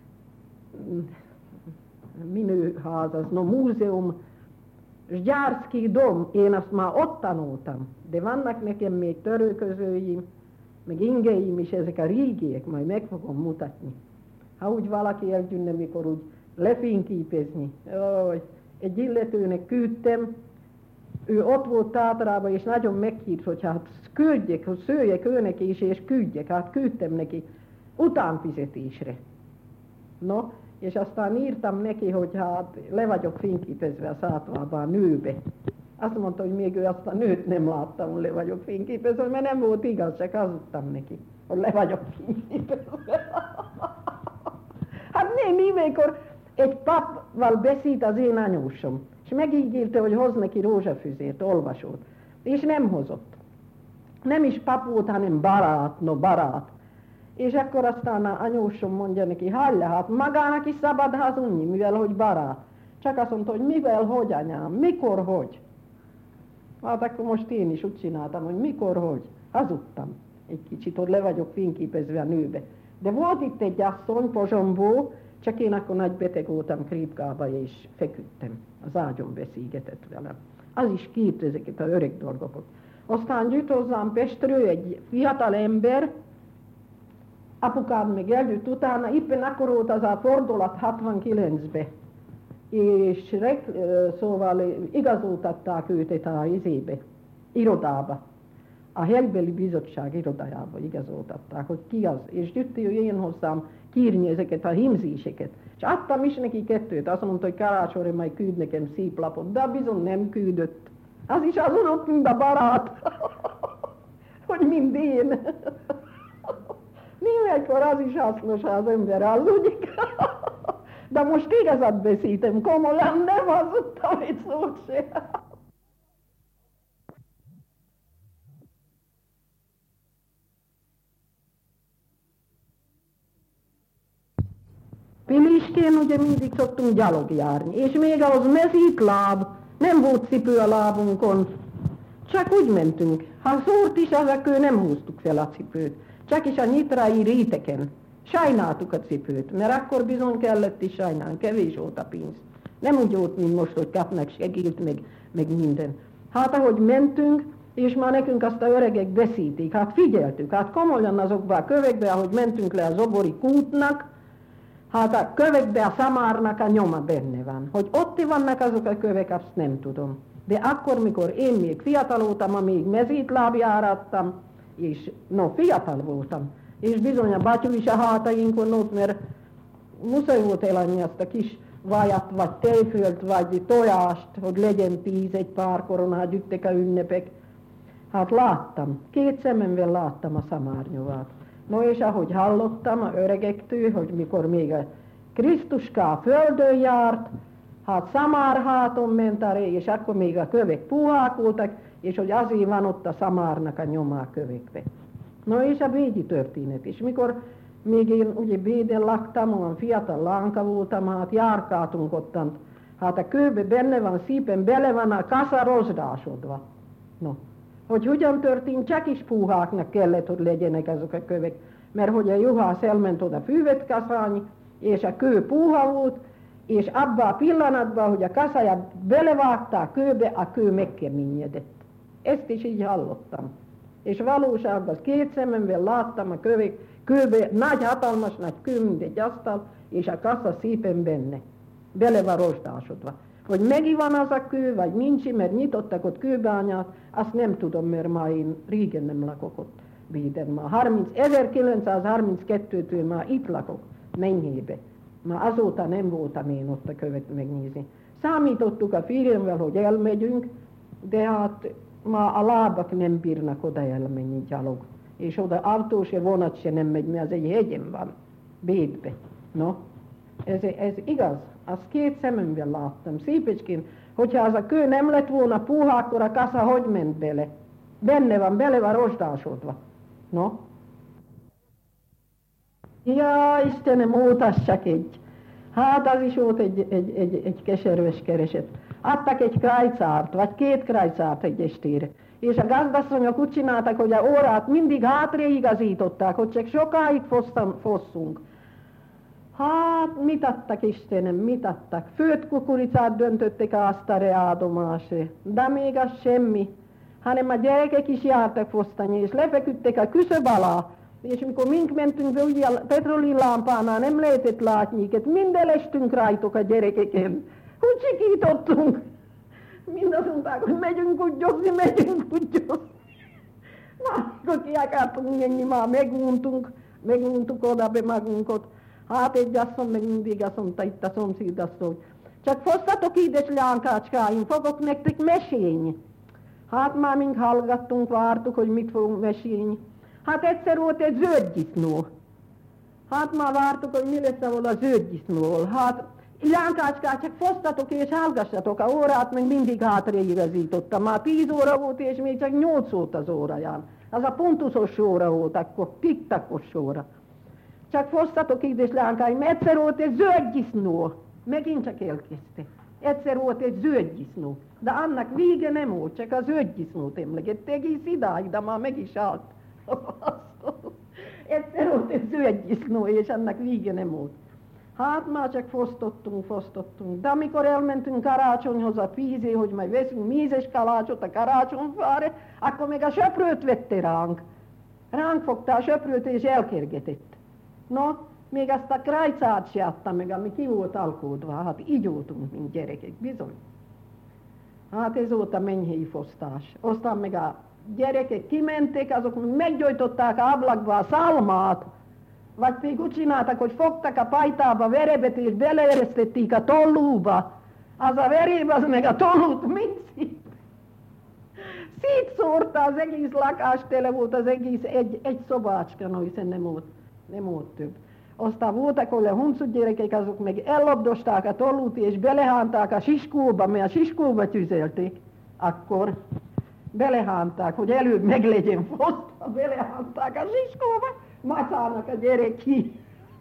minőház, az no múzeum, Zsgyárszki dom, én azt már ott tanultam, de vannak nekem még törőközőim, meg ingeim is, ezek a régiek, majd meg fogom mutatni. Ha úgy valaki eljönne, mikor úgy lefényképezni, ó, egy illetőnek küldtem, ő ott volt Tátrában, és nagyon meghírt, hogy hát küldjek, hogy szőjek őnek is, és küldjek, hát küldtem neki utánfizetésre. No, és aztán írtam neki, hogy hát le vagyok fényképezve a Szátvában a nőbe. Azt mondta, hogy még ő azt a nőt nem láttam, hogy le vagyok fényképezve, mert nem volt igaz, csak hazudtam neki, hogy le vagyok fényképezve. Hát némi, mikor egy papval beszélt az én anyósom, és megígérte, hogy hoz neki rózsafüzért, olvasót, és nem hozott. Nem is pap volt, hanem barát, no barát. És akkor aztán a anyósom mondja neki, hallja, hát magának is szabad hazudni, mivel hogy barát. Csak azt mondta, hogy mivel hogy, anyám, mikor hogy. Hát akkor most én is úgy csináltam, hogy mikor hogy. Hazudtam egy kicsit, hogy le vagyok fényképezve a nőbe. De volt itt egy asszony Pozsombó, Csak én akkor nagy beteg voltam krípkába, és feküdtem. Az ágyon beszélgetett velem. Az is kírt ezeket az öreg dolgokat. Aztán jött hozzám Pestről egy fiatal ember, apukám meg eljött utána, éppen akkor volt az a fordulat hatvankilencben. És reg, szóval igazoltatták őt a izébe, irodába. A helybeli bizottság irodájába igazoltatták, hogy ki az. És jött én hozzám kírni ezeket a himzéseket. És adtam is neki kettőt, azt mondta, hogy karácsonyra majd küld nekem szép lapot, de bizony nem küldött. Az is az ott, mint a barát, hogy mind én. Mindenkor az is hasznos, ha az ember aludzik. De most igazat beszéltem, komolyan nem hazudtam egy szót se. Pilistén ugye mindig szoktunk gyalog járni, és még ahhoz mezítláb, nem volt cipő a lábunkon, csak úgy mentünk. Ha szórt is az a kő, nem húztuk fel a cipőt, csak is a nyitrai réteken. Sajnáltuk a cipőt, mert akkor bizony kellett is sajnálni, kevés volt a pénz. Nem úgy volt, mint most, hogy kapnak segélyt, meg, meg minden. Hát ahogy mentünk, és már nekünk azt a öregek beszélték, hát figyeltük, hát komolyan azokba a kövekbe, ahogy mentünk le a Zobori kútnak, hát a kövekbe a szamárnak a nyoma benne van. Hogy ott vannak azok a kövek, azt nem tudom. De akkor, mikor én még fiatal voltam, amíg mezítláb járattam, és no, fiatal voltam, és bizony a batyú is a hátainkon ott, mert muszáj volt eladni azt a kis vajat, vagy tejfölt, vagy tojást, hogy legyen tíz egy pár koronát, jöttek a ünnepek. Hát láttam, két szememvel láttam a szamárnyovát. No és ahogy hallottam a öregektől, hogy mikor még a Krisztuská földön járt, hát szamárháton ment a ré, és akkor még a kövek puhák voltak, és hogy azért van ott a szamárnak a nyoma a kövekbe. No és a Bégyi történet is. Mikor még én ugye Béden laktam, olyan fiatal lánka voltam, hát járkáltunk ottant. Hát a kőbe benne van, szépen bele van a kassa rozsdásodva. No. Hogy hogyan történt, csak is puháknak kellett, hogy legyenek azok a kövek. Mert hogy a juhász elment oda füvet kaszálni, és a kő puha volt, és abban a pillanatban, hogy a kasszáját belevágta a kőbe, a kő megkeményedett. Ezt is így hallottam. És valóságban két szememvel láttam a kövek, kőbe nagy, hatalmas nagy kő, mint egy asztal, és a kassa szépen benne. Bele van rozsdásodva. Hogy megi van az a kő, vagy nincs, mert nyitottak ott kőbányát, azt nem tudom, mert már én régen nem lakok ott Béden. Már ezerkilencszázharminckettőtől már itt lakok, Menyhébe. Már azóta nem voltam én ott a követ megnézni. Számítottuk a férjemvel, hogy elmegyünk, de hát már a lábak nem bírnak oda elmenni gyalog. És oda autó se, vonat se nem megy, mert az egy hegyen van, Bédbe. No, ez, ez igaz. Azt két szememben láttam, szépecskén, hogyha az a kő nem lett volna puha, akkor a kassa hogy ment bele? Benne van, bele van rozsdásodva. No? Ja, Istenem, mutassak egy. Hát az is volt egy, egy, egy, egy keserves kereset. Adtak egy krajcárt, vagy két krajcárt egy estére. És a gazdasszonyok úgy csináltak, hogy a órát mindig hátra igazították, hogy csak sokáig fosztam, fosszunk. Hát, mit adtak, Istenem, mit adtak? Főtt kukoricát döntöttek a asztalra ádomásra, de még az semmi, hanem a gyerekek is jártak fosztani, és lefeküdtek a küszöb alá, és mikor mink mentünk be, ugye a petroli lámpánál nem lehetett látni őket, mind elestünk rajtuk a gyerekeken. Úgy sikítottunk. Mind azt mondták, hogy megyünk kutyózni, megyünk kutyózni. Na, akkor ki akartunk menni, már meguntunk, meguntuk oda be magunkat. Hát egy asszony meg mindig azt mondta, itt a szomszéd azt, hogy csak fosztatok édes lánkácskáim, fogok nektek mesélni. Hát már mink hallgattunk, vártuk, hogy mit fogunk mesélni. Hát egyszer volt egy zöldgyisznó. Hát már vártuk, hogy mi lesz ahol a zöldgyisznóval. Hát lánkácskát csak fosztatok és hallgassatok a órát, meg mindig hátra igazítottam. Már tíz óra volt, és még csak nyolc volt az óráján. Az a pontusos óra volt, akkor tiktakos óra. Csak fosztatok édes lánkáim, egyszer volt egy zöldgyisznó. Megint csak elkezdte. Egyszer volt egy zöldgyisznó. De annak vége nem volt, csak a zöldgyisznót emlegette egész idáig, de már meg is állt. Egyszer volt egy zöldgyisznó, és annak vége nem volt. Hát már csak fosztottunk, fosztottunk. De amikor elmentünk karácsonyhoz a Pízé, hogy majd veszünk mízes kalácsot a karácsonyfára, akkor még a söprőt vette ránk. Ránk fogta a söprőt és elkergetett. No, még azt a krajcát se adta meg, ami ki volt alkódva. Hát így voltunk, mint gyerekek, bizony. Hát ez volt a mennyhelyi fosztás. Aztán meg a gyerekek kimentek, azok meggyojtották a ablakba a szalmát, vagy még úgy csináltak, hogy fogtak a pajtába verebet és beleeresztették a tollúba. Az a vereb, az meg a tollút mind szét. Szétszórta az egész lakás, tele volt az egész egy, egy szobácska, no, hiszen nem volt, nem volt több. Aztán voltak olyan huncut gyerekek, azok meg ellopdosták a tollút és belehánták a siskóba, mert a siskóba tüzelték. Akkor belehánták, hogy előbb meg legyen fosztva, belehánták a siskóba, macának a gyerek ki.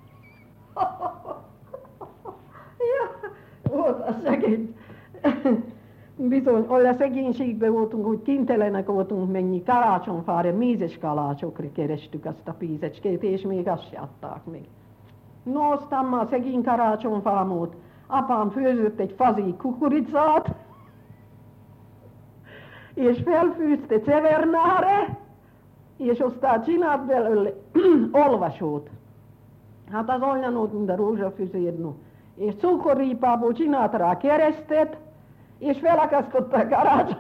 Ja, volt a szegény. Bizony, olyan szegénységben voltunk, hogy kintelenek voltunk menni karácsonyfára, mézes kalácsokra kerestük azt a pízecskét, és még azt se adták meg. No, aztán már szegény karácsonyfám volt. Apám főzött egy fazi kukoricát, és felfűzte cevernára, és aztán csinált belőle olvasót. Hát az olyan volt, mint a rózsafüzér, no. És cukorrípából csinált rá keresztet, és felakasztotta a karácsony.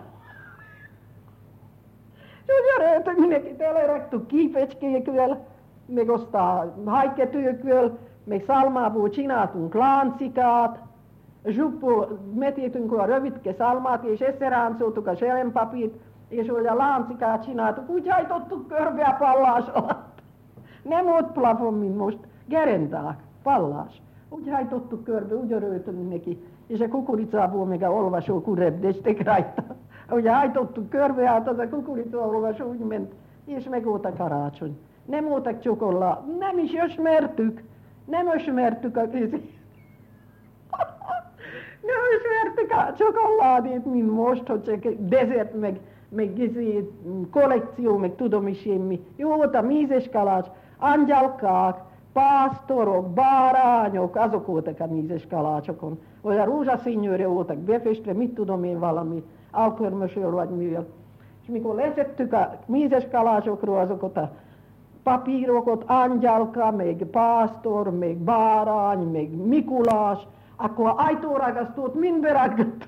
És úgy örültök, mindenkit eleraktuk kípecskékvel, meg aztán hajketőkvel, meg szalmából csináltunk láncikát, zsupból metétünk a rövidke szalmát, és összeráncoltuk a selempapírt, és olyan a láncikát csináltuk, úgy hajtottuk körbe a pallás alatt. Nem ott plafon, mint most, gerendák, pallás. Úgy hajtottuk körbe, úgy örültünk neki, és a kukoricából még a olvasók úgy repdestek rajta. Ahogy hajtottuk körbe, hát az a kukorica olvasó úgy ment, és meg volt a karácsony. Nem voltak csokolá, nem is ismertük, nem ismertük a közé. Nem ismertük a csokoládét, mint most, hogy csak dezert, meg, meg izé, kollekció, meg tudom is én mi. Jó volt a mízes kalács, angyalkák, pásztorok, bárányok, azok voltak a mízes kalácsokon. Olyan rózsaszínűre voltak befestve, mit tudom én valami, alkörmösöl vagy mivel. És mikor leszettük a mízes kalácsokról azokat a papírokat, angyalka, meg pásztor, meg bárány, meg Mikulás, akkor ajtóragasztót mind beraggattuk.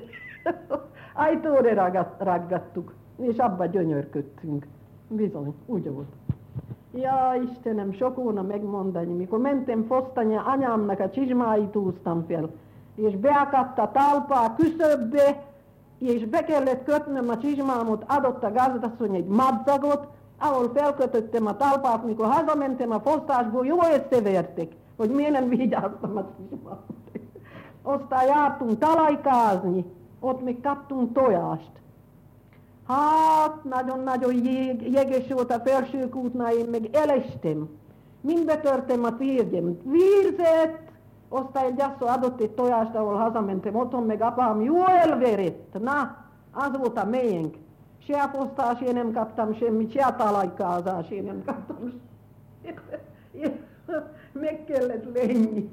Ajtóra raggattuk, és abba gyönyörködtünk. Bizony, úgy volt. Ja, Istenem, sok volna megmondani, mikor mentem fosztani, anyámnak a csizsmáit húztam fel, és beakadt a talpa a küszöbbe, és be kellett kötnöm a csizsmámot, adott a gazdasszony egy madzagot, ahol felkötöttem a talpát, mikor hazamentem a fosztásból, jó összevertek, hogy miért nem vigyáztam a csizsmámot. Aztán jártunk talajkázni, ott még kaptunk tojást. Hát, nagyon-nagyon jég, jeges volt a Felsőkútnál, én meg elestem. Mind betörtem a térgyem. Vírzett, aztán egy asszony adott egy tojást, ahol hazamentem, otthon meg apám jó elverett. Na, az volt a mélyénk. Se a fosztás én nem kaptam semmit, se a talajkázás én nem kaptam semmit. Meg kellett lenni.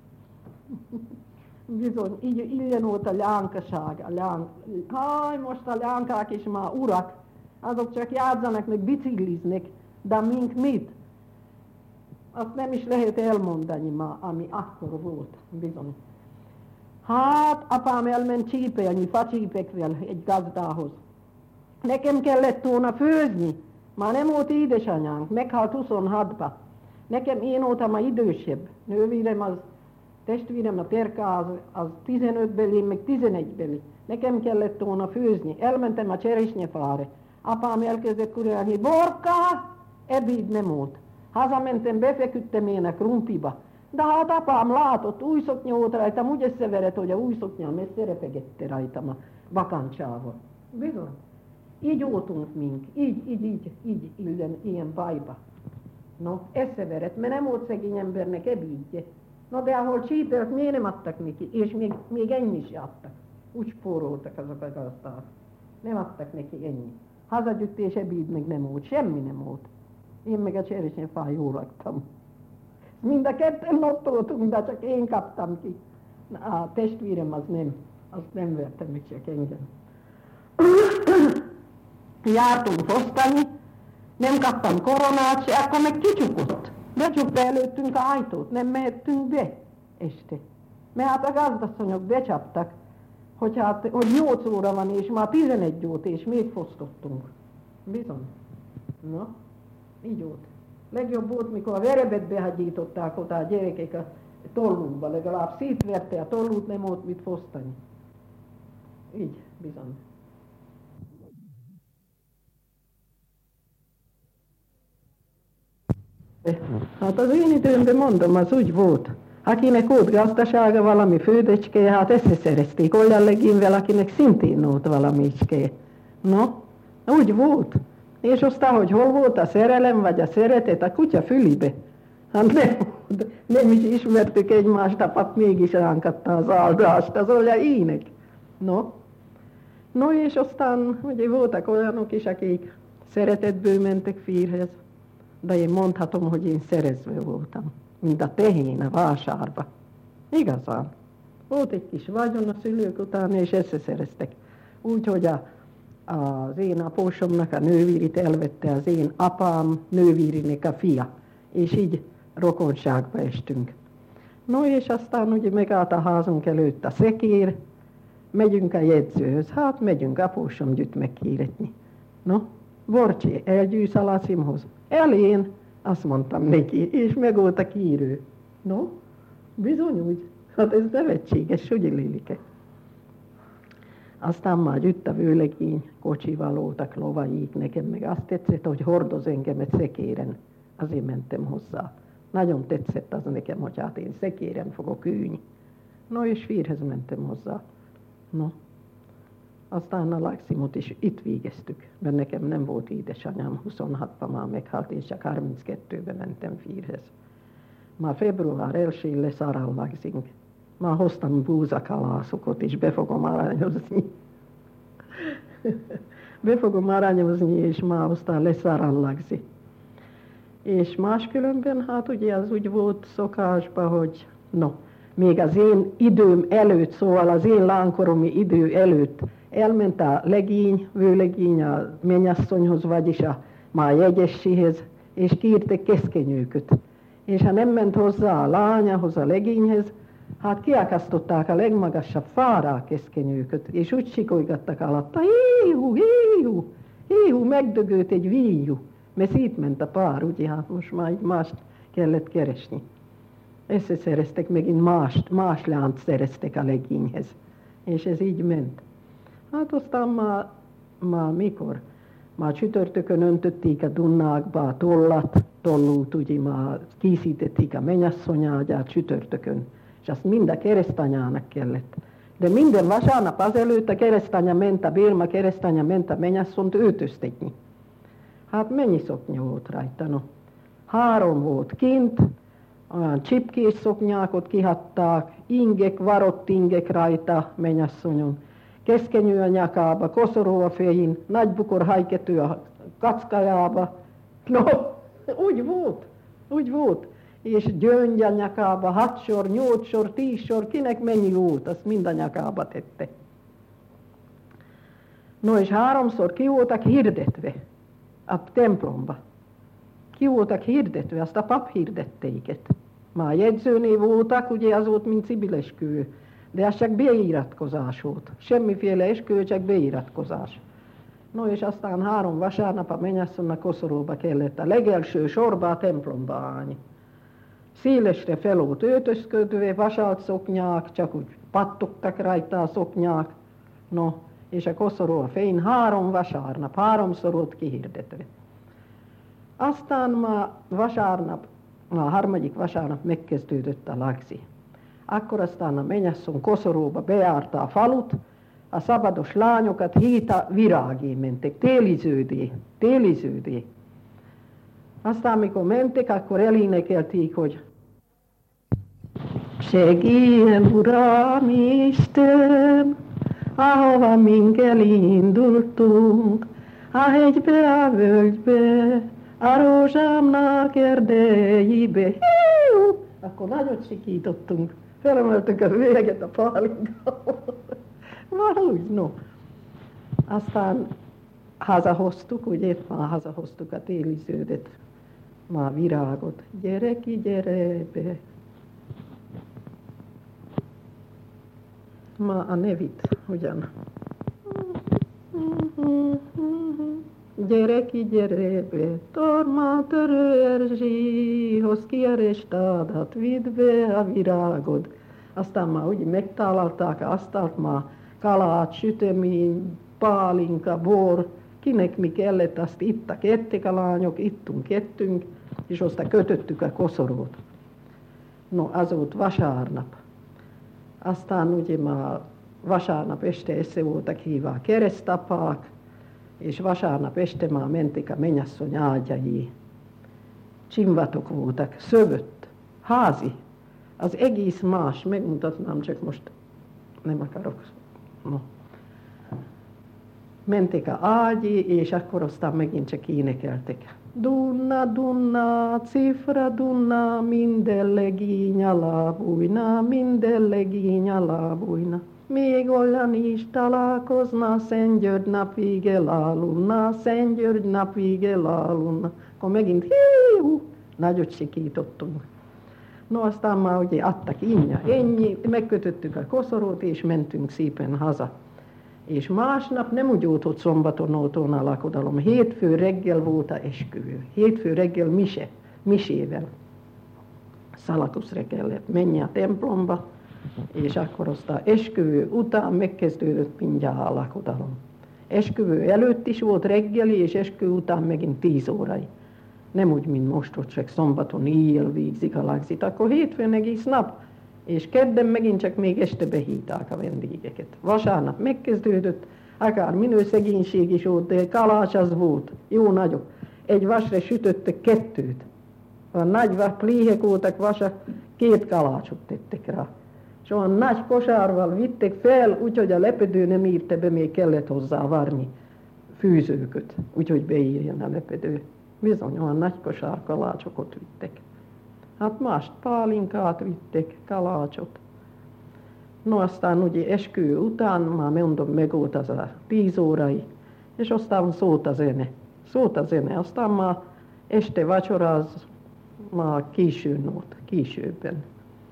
Bizony, így, ilyen volt a lánkaság, a lánk. Haj, most a lánkák is már urak, azok csak játszanak, meg bicikliznek, de mink mit? Azt nem is lehet elmondani már, ami akkor volt, bizony. Hát, apám elment csípelni, facsípekvel egy gazdához. Nekem kellett volna főzni, már nem volt édesanyánk, meghalt huszonhatba. Nekem én voltam a idősebb, nővérem az, testvérem a Terka az, az tizenöt beli, meg tizenegy beli. Nekem kellett volna főzni, elmentem a cseresnyefára. Apám elkezdett kurálni, borka, ebéd nem volt. Hazamentem, befeküdtem én a krumpiba. De hát apám látott, új szoknya volt rajtam, úgy összeverett, hogy a új szoknyám összerepegette rajtam a vakancsával. Bizony. Így voltunk mink, így, így, így, így, ilyen, ilyen bajba. No, összeverett, mert nem volt szegény embernek ebédje. No, de ahol csípelt, miért nem adtak neki, és még, még ennyi is adtak. Úgy spóroltak azok a gazdák. Nem adtak neki ennyi. Hazadjött és ebéd meg nem volt, semmi nem volt. Én meg a cseresnyefán jól laktam. Mind a ketten ott voltunk, de csak én kaptam ki. A testvérem az nem, azt nem verte meg, csak engem. Jártunk fosztani, nem kaptam koronát, és akkor meg kicsukott. Becsukta előttünk a ajtót, nem mehettünk be este. Mert hát a gazdasszonyok becsaptak, hogy, hát, hogy nyolc óra van, és már tizenegy óta, és még fosztottunk. Bizony. Na, így volt. Legjobb volt, mikor a verebet behagyították oda a gyerekek a tollúba, legalább szétverte a tollút, nem volt mit fosztani. Így, bizony. Hát az én időmben mondom, az úgy volt. Akinek volt gazdasága, valami fődecske, hát összeszerezték olyan legényvel, akinek szintén volt valamicske. No, úgy volt. És aztán, hogy hol volt a szerelem, vagy a szeretet, a kutya fülibe. Hát nem, nem is ismertük egymást, a pap mégis ránk adta az áldást, az olyan ének. No, no és aztán ugye voltak olyanok is, akik szeretetből mentek férhez, de én mondhatom, hogy én szerezve voltam, mint a tehén a vásárba. Igazán. Volt egy kis vagyon a szülők után, és összeszereztek. Úgyhogy a az én apósomnak a nővérit elvette az én apám nővérinek a fia, és így rokonságba estünk. No, és aztán ugye megállt a házunk előtt a szekér, megyünk a jegyzőhöz, hát megyünk apósom gyütt megkéretni. No, Borcsi, elgyűjsz a Lacimhoz. Elén, azt mondtam neki, és meg volt a kírő. No, bizony úgy, hát ez nevetséges, ugye Lilike? Aztán már gyütt a vőlegény, kocsival voltak lovaik, nekem meg azt tetszett, hogy hordoz engem egy szekéren. Azért mentem hozzá. Nagyon tetszett az nekem, hogy hát én szekéren fogok ülni. No, és férhez mentem hozzá. No, aztán a Laximot is itt végeztük, mert nekem nem volt édesanyám, huszonhatban már meghalt, és csak harminckettőben mentem férhez. Már február elsején lesz arra Laxink. Már hoztam búzakalászokat, és be fogom aranyozni. be fogom aranyozni, és már aztán lesz aranylagzi. És máskülönben, hát ugye az úgy volt szokásban, hogy no, még az én időm előtt, szóval az én lánkoromi idő előtt elment a legény, vőlegény a mennyasszonyhoz, vagyis a már jegyesséhez, és kiírtek keszkenyőköt. És ha nem ment hozzá a lányahoz, a legényhez, hát kiakasztották a legmagasabb fára a keszkenyőköt, és úgy sikolygattak alatta, híhú, híhú, híhú, megdögölt egy víjú, mert szétment a pár, ugye, hát most már mást kellett keresni. Összeszereztek megint mást, más lánt szereztek a legényhez, és ez így ment. Hát aztán már, már mikor? Már csütörtökön öntötték a Dunnákba a tollat, tollút, ugye már készítették a mennyasszonyágyát csütörtökön, és azt mind a keresztanyának kellett. De minden vasárnap azelőtt a keresztanya ment, a Bélma keresztanya ment a mennyasszont öltöztetni. Hát mennyi szoknya volt rajta, no? Három volt kint, olyan csipkés szoknyákot kihatták, ingek, varott ingek rajta mennyasszonyon, keszkenyő a nyakába, koszorú a fején, nagy bukor hajkető a kackajába. No, úgy volt, úgy volt. És gyöngy a nyakába, hat sor, nyolc sor, tíz sor, kinek mennyi volt, azt mind a nyakába tette. No, és háromszor ki voltak hirdetve a templomba. Ki voltak hirdetve, azt a pap hirdette őket. Már jegyzőnév voltak, ugye az volt, mint cibileskő, de az csak beiratkozás volt. Semmiféle eskő, csak beiratkozás. No, és aztán három vasárnap a mennyasszonynak koszorúba kellett a legelső sorba a templomba állni. Szélesre fel volt öltözködve, vasalt szoknyák, csak úgy pattogtak rajta a szoknyák. No, és a koszorú a fején három vasárnap, háromszor volt kihirdetve. Aztán ma vasárnap, a harmadik vasárnap megkezdődött a lagzi. Akkor aztán a mennyasszony koszorúba bejárta a falut, a szabados lányokat híta virágé mentek, téliződé, téliződé. Aztán, amikor mentek, akkor elénekelték, hogy segélyen, Uram Isten, ahova mink elindultunk, a hegybe, a völgybe, a rózsámnak erdejébe. Hiu! Akkor nagyot sikítottunk, felemeltük a véget a pálinkával. Valahogy, no. Aztán hazahoztuk, ugye, már hazahoztuk a téli zöldet, már virágot. Gyere ki, gyere be. Ma a nevét ugyan. Gyere ki, gyere be, torma törő Erzsi, hoz ki a restádat, vidd be a virágod. Aztán már úgy megtalálták a asztalt, már kalács, sütemény, pálinka, bor, kinek mi kellett, azt ittak, ettek a lányok, ittunk, ettünk, és aztán kötöttük a koszorút. No, az volt vasárnap. Aztán ugye már vasárnap este össze voltak hívva a keresztapák, és vasárnap este már mentek a mennyasszony ágyai. Csimvatok voltak, szövött, házi. Az egész más, megmutatnám, csak most nem akarok. No. Mentek a ágyi, és akkor aztán megint csak énekeltek. Dunna, dunna, cifra dunna, minden legény alábújna, minden legény alábújna. Még olyan is találkozna, Szent György napig elállulna, Szent György napig elállulna. Akkor megint hiú, nagyot sikítottunk. No, aztán már ugye adtak innya, ennyi, megkötöttük a koszorút, és mentünk szépen haza. És másnap nem úgy volt, hogy szombaton oltón a lakodalom. Hétfő reggel volt a esküvő. Hétfő reggel mise, misével. Szalatuszra kellett menni a templomba, és akkor aztán esküvő után megkezdődött mindjárt a lakodalom. Esküvő előtt is volt reggeli, és esküvő után megint tíz órai. Nem úgy, mint most, hogy csak szombaton éjjel végzik a lagzit. Akkor hétfőn egész nap, és kedden megint csak még este behívták a vendégeket. Vasárnap megkezdődött, akár minő szegénység is volt, de kalács az volt, jó nagyobb. Egy vasra sütöttek kettőt. A nagy pléhek voltak vasak, két kalácsot tettek rá. És olyan nagy kosárval vittek fel, úgyhogy a lepedő nem írta be, még kellett hozzá várni fűzőköt, úgyhogy beírjen a lepedő. Bizony, olyan nagy kosár kalácsokat vittek. Hát mást pálinkát vittek, kalácsot. No, aztán ugye esküvő után, már mondom, meg volt az a tíz órai, és aztán szólt a zene. Szólt a zene, aztán már este vacsoráz, már későn volt, későbben.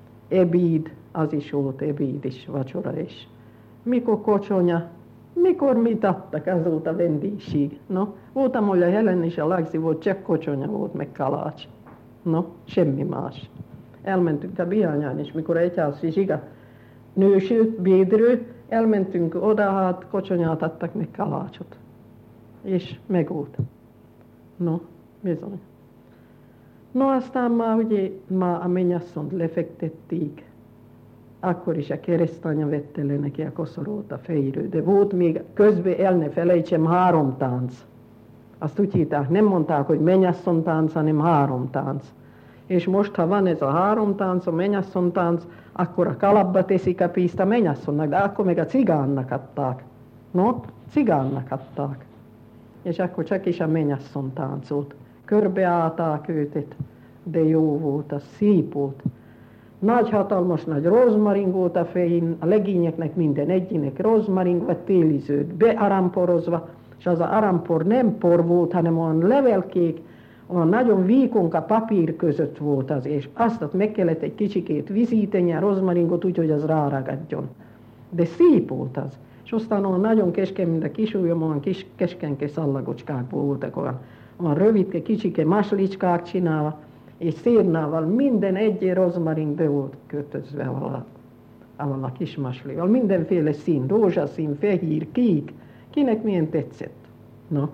Ebéd, az is volt, ebéd is, vacsora is. Mikor kocsonya, mikor mit adtak, az volt a vendégség. No, voltam, hogy a Helen és a Lagzi volt, csak kocsonya volt, meg kalács. No, semmi más. Elmentünk a Biányán, és mikor egyház zsiga nősült, bédrő, elmentünk oda, hát kocsonyát adtak, meg kalácsot. És meg volt. No, bizony. No, aztán már ugye, már a mennyasszont lefektették, akkor is a keresztanya vette le neki a koszorút a fejről, de volt még közben, el ne felejtsem, három tánc. Azt úgy hívták, nem mondták, hogy mennyasszony tánc, hanem három tánc. És most, ha van ez a három tánc, a mennyasszony tánc, akkor a kalapba teszik a pízt a mennyasszonynak, de akkor meg a cigánnak adták. No, cigánnak adták. És akkor csak is a mennyasszony táncolt. Körbeállták őtet, de jó volt, az szép volt. Nagy hatalmas nagy rozmaring volt a fején, a legényeknek minden egyinek rozmaring vagy téliződ, bearamporozva, és az a arampor nem por volt, hanem olyan levelkék, olyan nagyon vékonka papír között volt az, és azt meg kellett egy kicsikét vízíteni a rozmaringot úgy, hogy az ráragadjon. De szép volt az. És aztán olyan nagyon keskeny, mint a kisujjam, olyan kis keskenke szallagocskákból voltak, olyan, olyan rövidke, kicsike maslicskák csinálva, és szérnával minden egy rozmarin be volt kötözve avval a, a kis maslival. Mindenféle szín, rózsaszín, fehér, kék, kinek milyen tetszett. No.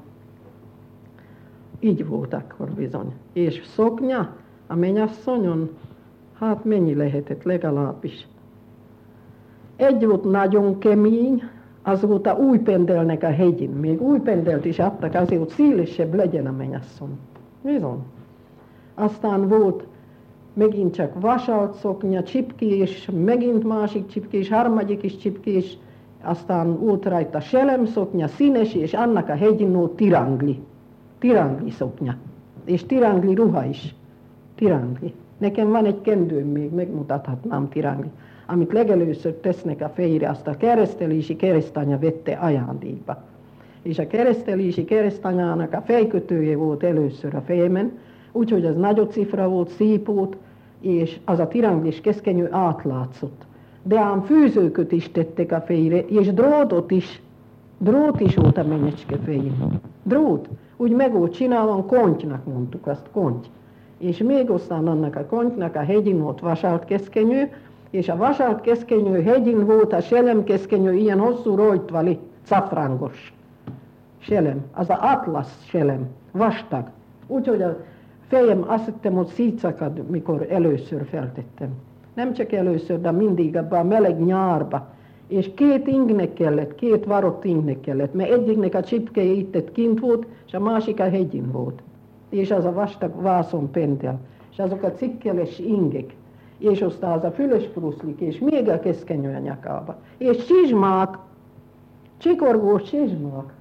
Így volt akkor bizony. És szoknya a mennyasszonyon, hát mennyi lehetett legalábbis. Egy volt nagyon kemény, az volt a Újpendelnek a hegyén. Még Újpendelt is adtak, azért, hogy szélesebb legyen a mennyasszony. Bizony. Aztán volt megint csak vasalt szoknya, csipkés, megint másik csipkés, harmadik is csipkés, aztán volt rajta selem szoknya, színes, és annak a hegyén volt tirangli. Tirangli szoknya. és tirangli ruha is. Tirangli. Nekem van egy kendőm még, megmutathatnám tirangli, amit legelőször tesznek a fejre, azt a keresztelési keresztanya vette ajándékba. És a keresztelési keresztanyának a fejkötője volt először a fejemen, úgyhogy az nagyobb cifra volt, szép volt, és az a tiranglis keszkenyő átlátszott. De ám fűzőköt is tettek a fejre, és drótot is. Drót is volt a menyecske fején. Drót. Úgy meg volt csinálva, kontynak mondtuk azt, konty. És még aztán annak a kontynak a hegyin volt vasált keszkenyő, és a vasált keszkenyő hegyin volt a selem keszkenyő, ilyen hosszú rojtvali, cafrangos. Selem, az a atlasz selem, vastag. Úgyhogy a fejem azt hittem, hogy szétszakad, mikor először feltettem. Nem csak először, de mindig abban a meleg nyárba. És két ingnek kellett, két varott ingnek kellett, mert egyiknek a csipkeje itt kint volt, és a másik a hegyin volt. És az a vastag vászon pentel, és azok a cikkeles ingek, és aztán az a füles pruszlik, és még a keszkenyő a nyakába. És csizmák, csikorgós csizmák.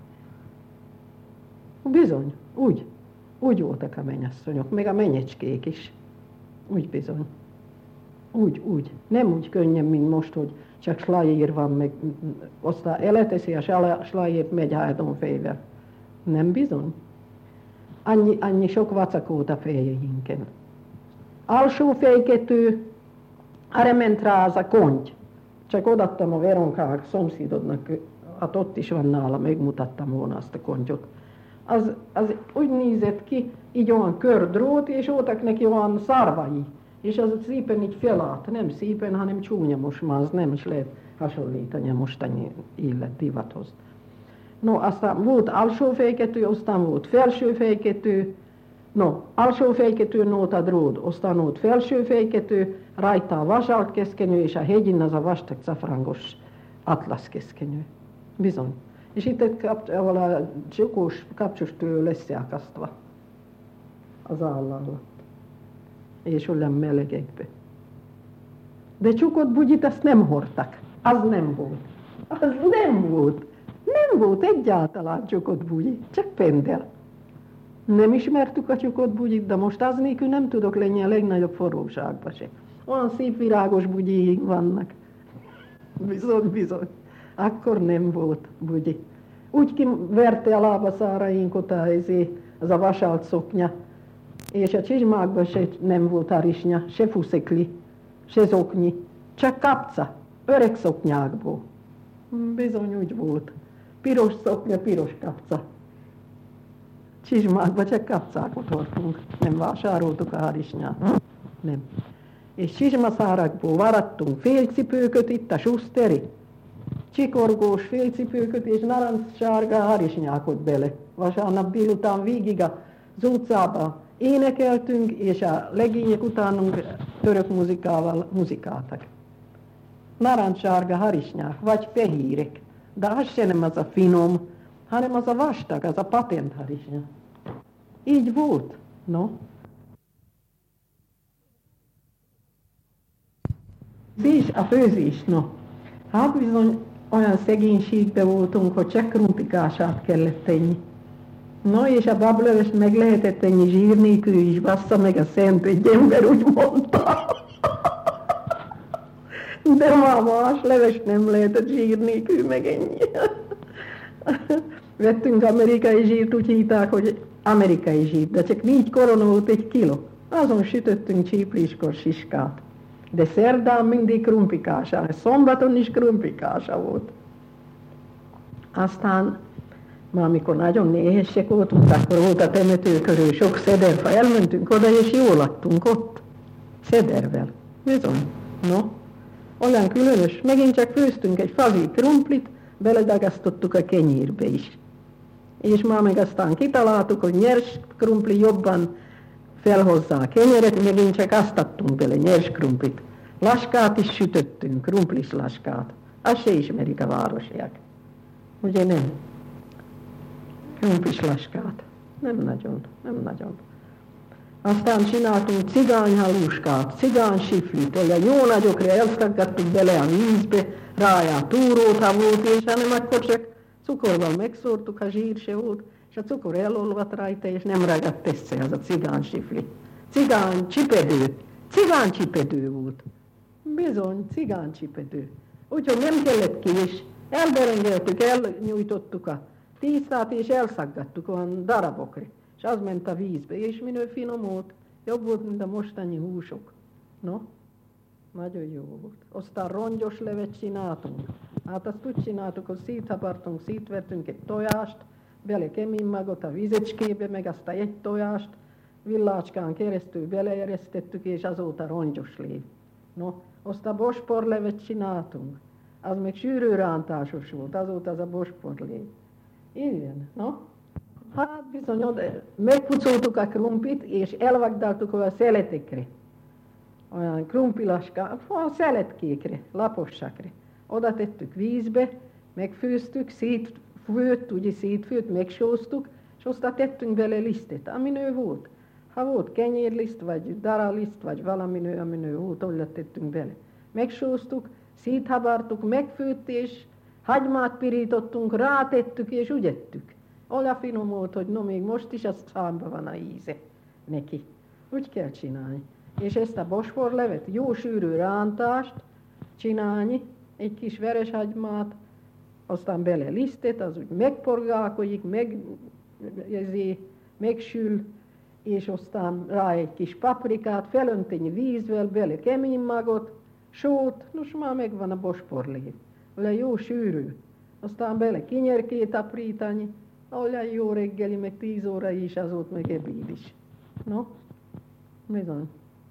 Bizony, úgy, úgy voltak a mennyasszonyok, meg a mennyecskék is. Úgy bizony. Úgy, úgy. Nem úgy könnyen, mint most, hogy csak slajér van, meg aztán eleteszi a slajért, megy hájdon fejvel. Nem bizony. Annyi, annyi sok vacak volt a fejeinken. Alsó fejkető, arra ment rá az a konty. Csak odaadtam a Veronkának, szomszédodnak, hát ott is van nála, megmutattam volna azt a kontyot. Az, az úgy nézett ki, így olyan kördrót, és voltak neki olyan szarvai. És az szépen így felállt, nem szépen, hanem csúnya most már, az nem is lehet hasonlítani a mostani élet divathoz. No, aztán volt alsó fejkető, aztán volt felső fejkető, no, alsó fejkető volt a drót, aztán volt felső fejkető, rajta a vasált keszkenyő, és a hegyin az a vastag cafrangos atlasz keszkenyő. Bizony. És itt egy kap, a csukós kapcsos től összeakasztva az áll alatt. És olyan melegekbe. De csukott bugyit azt nem hordtak. Az nem volt. Az nem volt. Nem volt egyáltalán csukott bugyi, csak pendel. Nem ismertük a csukott bugyit, de most az nélkül nem tudok lenni a legnagyobb forróságba se. Olyan szép virágos bugyiig vannak. Bizony, bizony. Akkor nem volt bugyi. Úgy kiverte a lábaszárainkat az a vasált szoknya, és a csizsmákban se nem volt harisnya, se fuszekli, se zoknyi, csak kapca, öreg szoknyákból. Bizony úgy volt. Piros szoknya, piros kapca. Csizsmákban csak kapcákat hordtunk, nem vásároltuk a harisnyát. Nem. És csizsmaszárakból varattunk félcipőköt itt a Schusteri. Csikorgós félcipőköt és narancssárga harisnyákot bele. Vasárnap délután végig az utcába énekeltünk, és a legények utánunk török muzikával muzikáltak. Narancssárga harisnyák, vagy fehérek, de az se nem az a finom, hanem az a vastag, az a patent harisnya. Így volt, no? És a főzés, no? Hát bizony olyan szegénységben voltunk, hogy csak krumplikását kellett tenni. No, és a bablövest meg lehetett tenni zsír nélkül is, bassza meg a szent egy ember, úgy mondta. De már más levest nem lehetett zsír nélkül megenni. Vettünk amerikai zsírt, úgy hívták, hogy amerikai zsírt, de csak négy korona volt egy kiló. Azon sütöttünk csípliskor siskát. De szerdán mindig krumplikása, szombaton is krumplikása volt. Aztán, már amikor nagyon néhesek voltunk, akkor volt a temető körül sok szederfa, elmentünk oda, és jól laktunk ott. Szedervel. Bizony. No, olyan különös. Megint csak főztünk egy fazi krumplit, beledagasztottuk a kenyérbe is. És már meg aztán kitaláltuk, hogy nyers krumpli jobban felhozzá a kenyeret, megint csak azt adtunk bele, nyers krumplit. Laskát is sütöttünk, krumplis laskát. Azt se ismerik a városiak. Ugye nem? Krumplis laskát. Nem nagyon, nem nagyon. Aztán csináltunk cigányhalúskát, cigánysiflit, olyan jó nagyokra elszaggattuk bele a vízbe, rájá túrót, ha volt, és hanem akkor csak cukorral megszórtuk, ha zsír se volt, és a cukor elolvadt rajta, és nem ragadt össze az a cigánsifli. Cigáncsipedő, cigáncsipedő volt. Bizony, cigáncsipedő. Úgyhogy nem kellett kés, elberengeltük, elnyújtottuk a tésztát, és elszaggattuk olyan darabokra. És az ment a vízbe, és minő finom volt, jobb volt, mint a mostani húsok. No, nagyon jó volt. Aztán rongyos levet csináltunk. Hát azt úgy csináltuk, hogy széthapartunk, szétvertünk egy tojást, bele keménymagot a vizecskébe, meg aztán egy tojást, villácskán keresztül beleeresztettük, és azóta rongyos lév. No, aztán bosporlevet csináltunk. Az meg sűrűrántásos volt, azóta az a bosporlév. Igen, no? Hát bizony, megpucoltuk a krumplit, és elvagdaltuk a szeletekre. Olyan krumpilaska, a szeletkékre, lapossakra. Oda tettük vízbe, megfőztük, szétfőtt, ugye szétfőtt, megsóztuk, és aztán tettünk bele lisztet, ami nő volt. Ha volt kenyérliszt, vagy daraliszt, vagy valami nő, ami nő volt, olyat tettünk bele. Megsóztuk, széthabartuk, megfőtt, és hagymát pirítottunk, rátettük, és úgy ettük. Olyan finom volt, hogy no, még most is az számba van a íze neki. Úgy kell csinálni. És ezt a bosporlevet, jó sűrű rántást csinálni, egy kis vereshagymát, aztán bele lisztet, az úgy megporgálkodik, meg, ezért, megsül, és aztán rá egy kis paprikát, felönteni vízvel, bele keménymagot, sót, nos már megvan a bosporlév. Olyan jó sűrű. Aztán bele kinyerkét aprítani, olyan jó reggeli, meg tíz óra is, azóta meg ebéd is. No, bizony.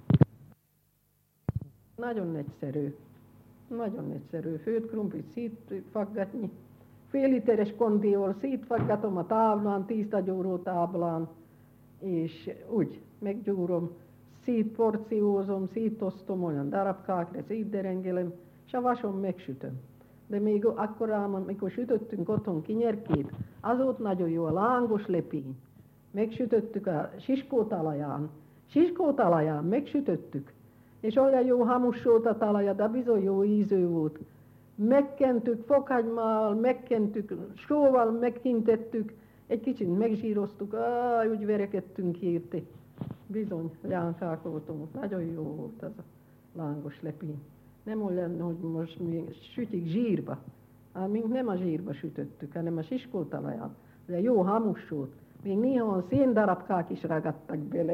Nagyon egyszerű. Nagyon egyszerű. Főtt krumplit szétfaggatni. Fél literes kondiól szétfaggatom a táblán, tíztagyúró táblán, és úgy meggyúrom, szétporciózom, szétosztom olyan darabkákra, szétderengelem, és a vason megsütöm. De még akkor, amikor sütöttünk otthon kinyerkét, azóta nagyon jó a lángos lepény. Megsütöttük a siskótalaján. Siskótalaján megsütöttük. És olyan jó hamus volt a talaja, de bizony jó ízű volt. Megkentük fokhagymával, megkentük, sóval meghintettük, egy kicsit megzsíroztuk, áj, úgy verekedtünk érte. Bizony, jánkák voltunk, nagyon jó volt az a lángos lepény. Nem olyan, hogy most mi sütik zsírba, hát mink nem a zsírba sütöttük, hanem a siskótalaján. De jó hamus volt, még néha széndarabkák is ragadtak bele.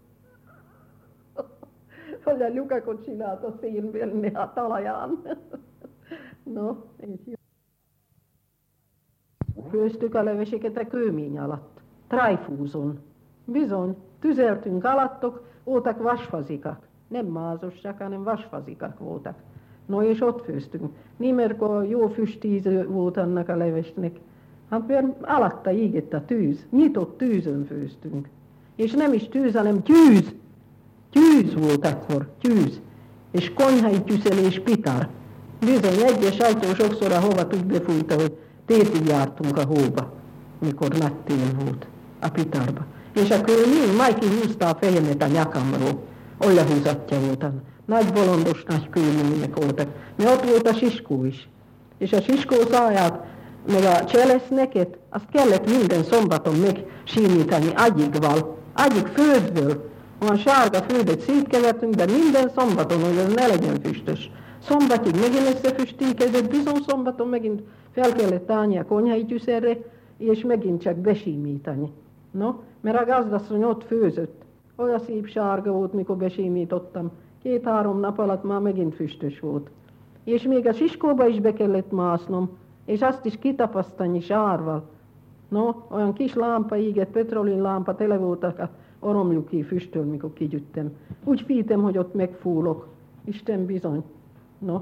Hogy a lyukakot csinált a szénbélni a talaján. No, és jó. Főztük a leveseket a kőmény alatt, trájfúzon. Bizony, tüzeltünk alattok, voltak vasfazikak. Nem mázossak, hanem vasfazikak voltak. No, és ott főztünk. Némerkor jó füstíz volt annak a levesnek. Hát mert alatta égett a tűz, nyitott tűzön főztünk. És nem is tűz, hanem tűz. Tűz volt akkor, tűz, és konyhai tűzelés pitár. Bizony, egyes ajtó sokszor a hova úgy befújta, hogy tétig jártunk a hóba, mikor nagy tél volt a pitárba. És akkor mi, Majki húzta a fejemet a nyakamról, olyan húzatja volt, nagy bolondos nagy kőműnek voltak, mert ott volt a siskó is. És a siskó száját, meg a cseleszneket, azt kellett minden szombaton megsímítani agyigval, agyig földből. Olyan sárga földet szétkevertünk, de minden szombaton, hogy ez ne legyen füstös. Szombatig megint összefüstékezett, bizony szombaton megint fel kellett állni a konyhai tűszerre, és megint csak besímítani. No, mert a gazdasszony ott főzött. Olyan szép sárga volt, mikor besímítottam. Két-három nap alatt már megint füstös volt. És még a siskóba is be kellett másznom, és azt is kitapasztani sárval. No, olyan kis lámpa égett, petrolin lámpa, tele voltak a oromjuki füstöl, mikor kigyüttem. Úgy fítem, hogy ott megfúlok. Isten bizony. No.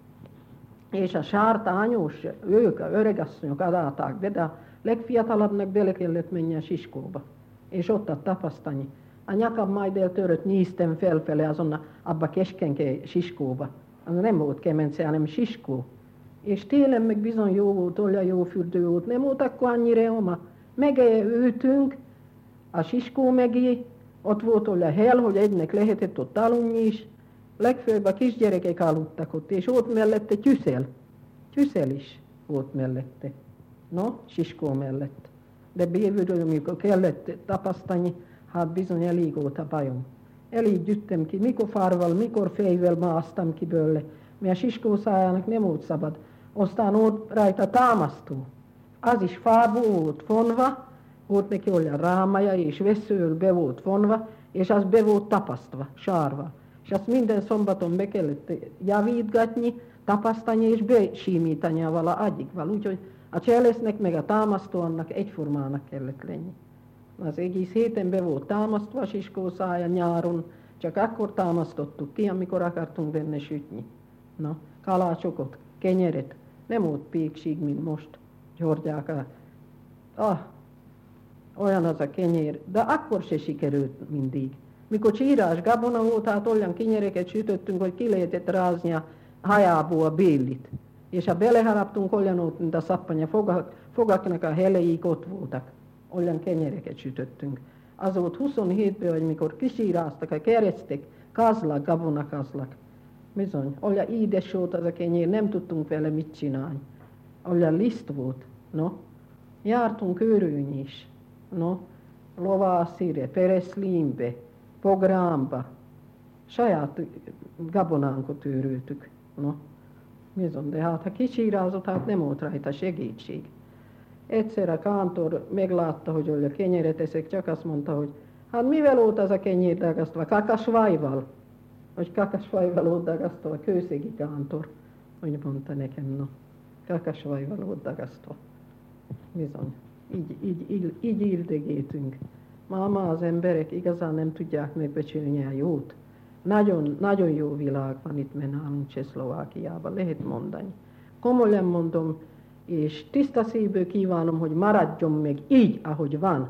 És a sártányos, ők, a öregasszonyok adálták be, de a legfiatalabbnak bele kellett menni a siskóba. És ott a tapasztani. A nyakam majd eltörött, néztem felfele azon a, abba keskenke siskóba. Az nem volt kemence, hanem siskó. És télen meg bizony jó volt, olyan jó fürdő volt. Nem volt akkor annyira oma. Megültünk, a siskó megé, ott volt olyan hel, hogy egynek lehetett ott aludni is. Legfőbb a kisgyerekek aludtak ott, és ott mellette tűszel. Tűszel is volt mellette. No, siskó mellett. de bívülről, amikor kellett tapasztani, hát bizony elég volt a bajom. Elég gyűjtem ki, mikor farval, mikor fejvel másztam ki bőle, mert a siskószájának nem volt szabad. Aztán ott rajta támasztó. Az is fából volt fonva, volt neki olyan rámaja, és veszőről be volt fonva, és az be volt tapasztva, sárva. És azt minden szombaton be kellett javítgatni, tapasztani és besímítani vala agyikval. Úgyhogy a cselesznek meg a támasztóannak egyformának kellett lenni. Az egész héten be volt támasztva a siskószája nyáron, csak akkor támasztottuk ki, amikor akartunk benne sütni. Na, kalácsokat, kenyeret, nem volt pékség, mint most, hordják el. Ah, olyan az a kenyér, de akkor se sikerült mindig. Mikor csírás gabona volt, hát olyan kenyereket sütöttünk, hogy ki lehetett rázni a hajából a bélit. És ha beleharaptunk olyanot, mint a szappanya fogak, fogaknak a heleik ott voltak. Olyan kenyereket sütöttünk. Az volt huszonhétben, hogy mikor kisíráztak a keresztek, kazlak, gabonakazlak. Bizony, olyan édes volt az a kenyér, nem tudtunk vele mit csinálni. Olyan liszt volt, no. Jártunk őrőny is, no. Lovászire, Pereszlimbe, Pogramba. Saját gabonánkat őrültük, no. Bizony, de hát ha kisírázott, hát nem volt rajta segítség. Egyszer a kántor meglátta, hogy a kenyeret eszek, csak azt mondta, hogy hát mivel volt az a kenyér dagasztva? Kakasvajval. Hogy kakasvajval volt dagasztva, a kőszegi kántor. Úgy mondta nekem, no, kakasvajval volt dagasztva. Bizony, így, így, így, így írdegétünk. Máma az emberek igazán nem tudják megbecsülni a jót. Nagyon, nagyon jó világ van itt nálunk Csehszlovákiában, lehet mondani. Komolyan mondom, és tiszta szívből kívánom, hogy maradjon meg így, ahogy van.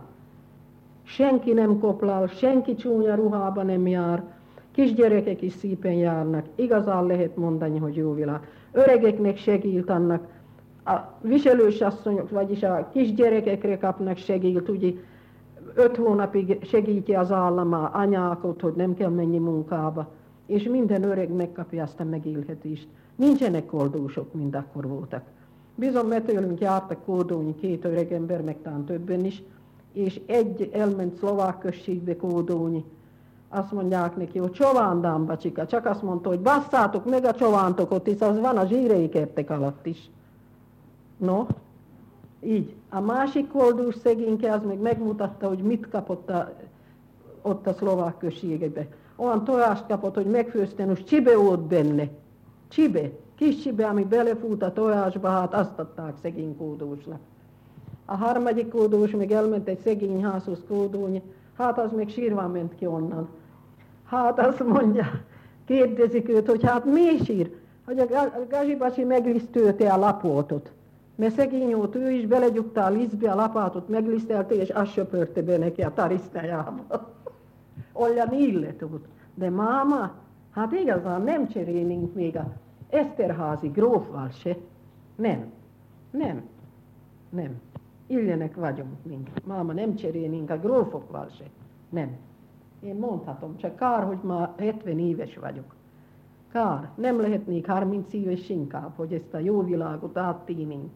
Senki nem koplál, senki csúnya ruhába nem jár, kisgyerekek is szépen járnak, igazán lehet mondani, hogy jó világ. Öregeknek segít annak, a viselős asszonyok, vagyis a kisgyerekekre kapnak segít, ugye öt hónapig segíti az állam a anyákat, hogy nem kell menni munkába, és minden öreg megkapja azt a megélhetést. Nincsenek koldósok, mint akkor voltak. Bizony, mert tőlünk jártak kódolni két öreg ember, meg talán többen is, és egy elment szlovák községbe kódolni. Azt mondják neki, hogy csovándám, bacsika, csak azt mondta, hogy basszátok meg a csovántokot, hisz az van a zsírei kertek alatt is. No, így. A másik koldós szegényke az meg megmutatta, hogy mit kapott a, ott a szlovák községbe. Olyan tojást kapott, hogy megfőzten, hogy csibe volt benne. Csibe. Kis csibe, ami belefut a tojásba, hát azt adták szegény kódósnak. A harmadik kódós meg elment egy szegény házhoz kódolni, hát az még sírva ment ki onnan. Hát azt mondja, kérdezik őt, hogy hát mi sír? Hogy a Gazsibacsi meglisztőlte a lapótot. Mert szegény volt, ő is belegyugta a lisztbe, a lapátot meglisztelte, és azt söpörte be neki a tarisztájába. Olyan illet volt. De máma, hát igazán nem cserélnénk még a Eszterházi grófval se. Nem, nem, nem. Illenek vagyunk mink. Máma, nem cserélnénk a grófokval se. Nem. Én mondhatom, csak kár, hogy már hetven éves vagyok. Kár, nem lehetnék harminc éves inkább, hogy ezt a jó világot átténénk.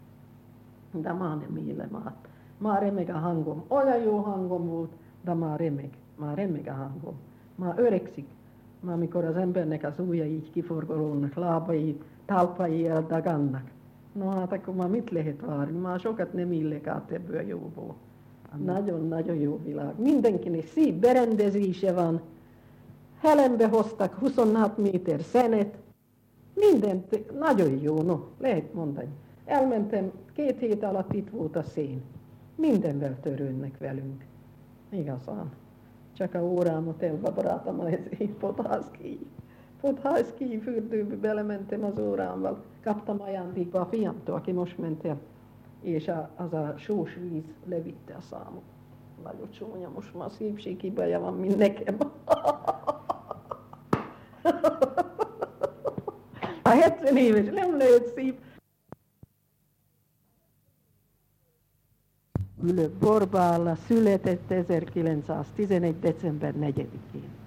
De már nem élem át. Már remeg a hangom. Olyan jó hangom volt, de már remeg. Már remeg a hangom. Már öregszik. Már mikor az embernek az ujjai így kiforgolódnak, lábai, talpai eldagannak. No hát akkor már mit lehet várni? Már sokat nem illek át ebből a jóból. Nagyon-nagyon jó világ. Mindenkinek szép berendezése van. Helembe hoztak huszonhat méter szenet. Mindent nagyon jó, no, lehet mondani. Elmentem, két hét alatt itt volt a szén. Mindenvel törődnek velünk. Igazán. Csak a órámat elbabarátom az én Podhászki. Podhászki fürdőbe belementem az órámmal. Kaptam ajándékba a fiamtól, aki most ment el. És a, az a sós víz levitte a számot. Nagyon csúnya, most már szépségi baja van, mint nekem. A hetven éves nem lehet szép. Ülő Borbála született ezerkilencszáztizenegy. december negyedikén.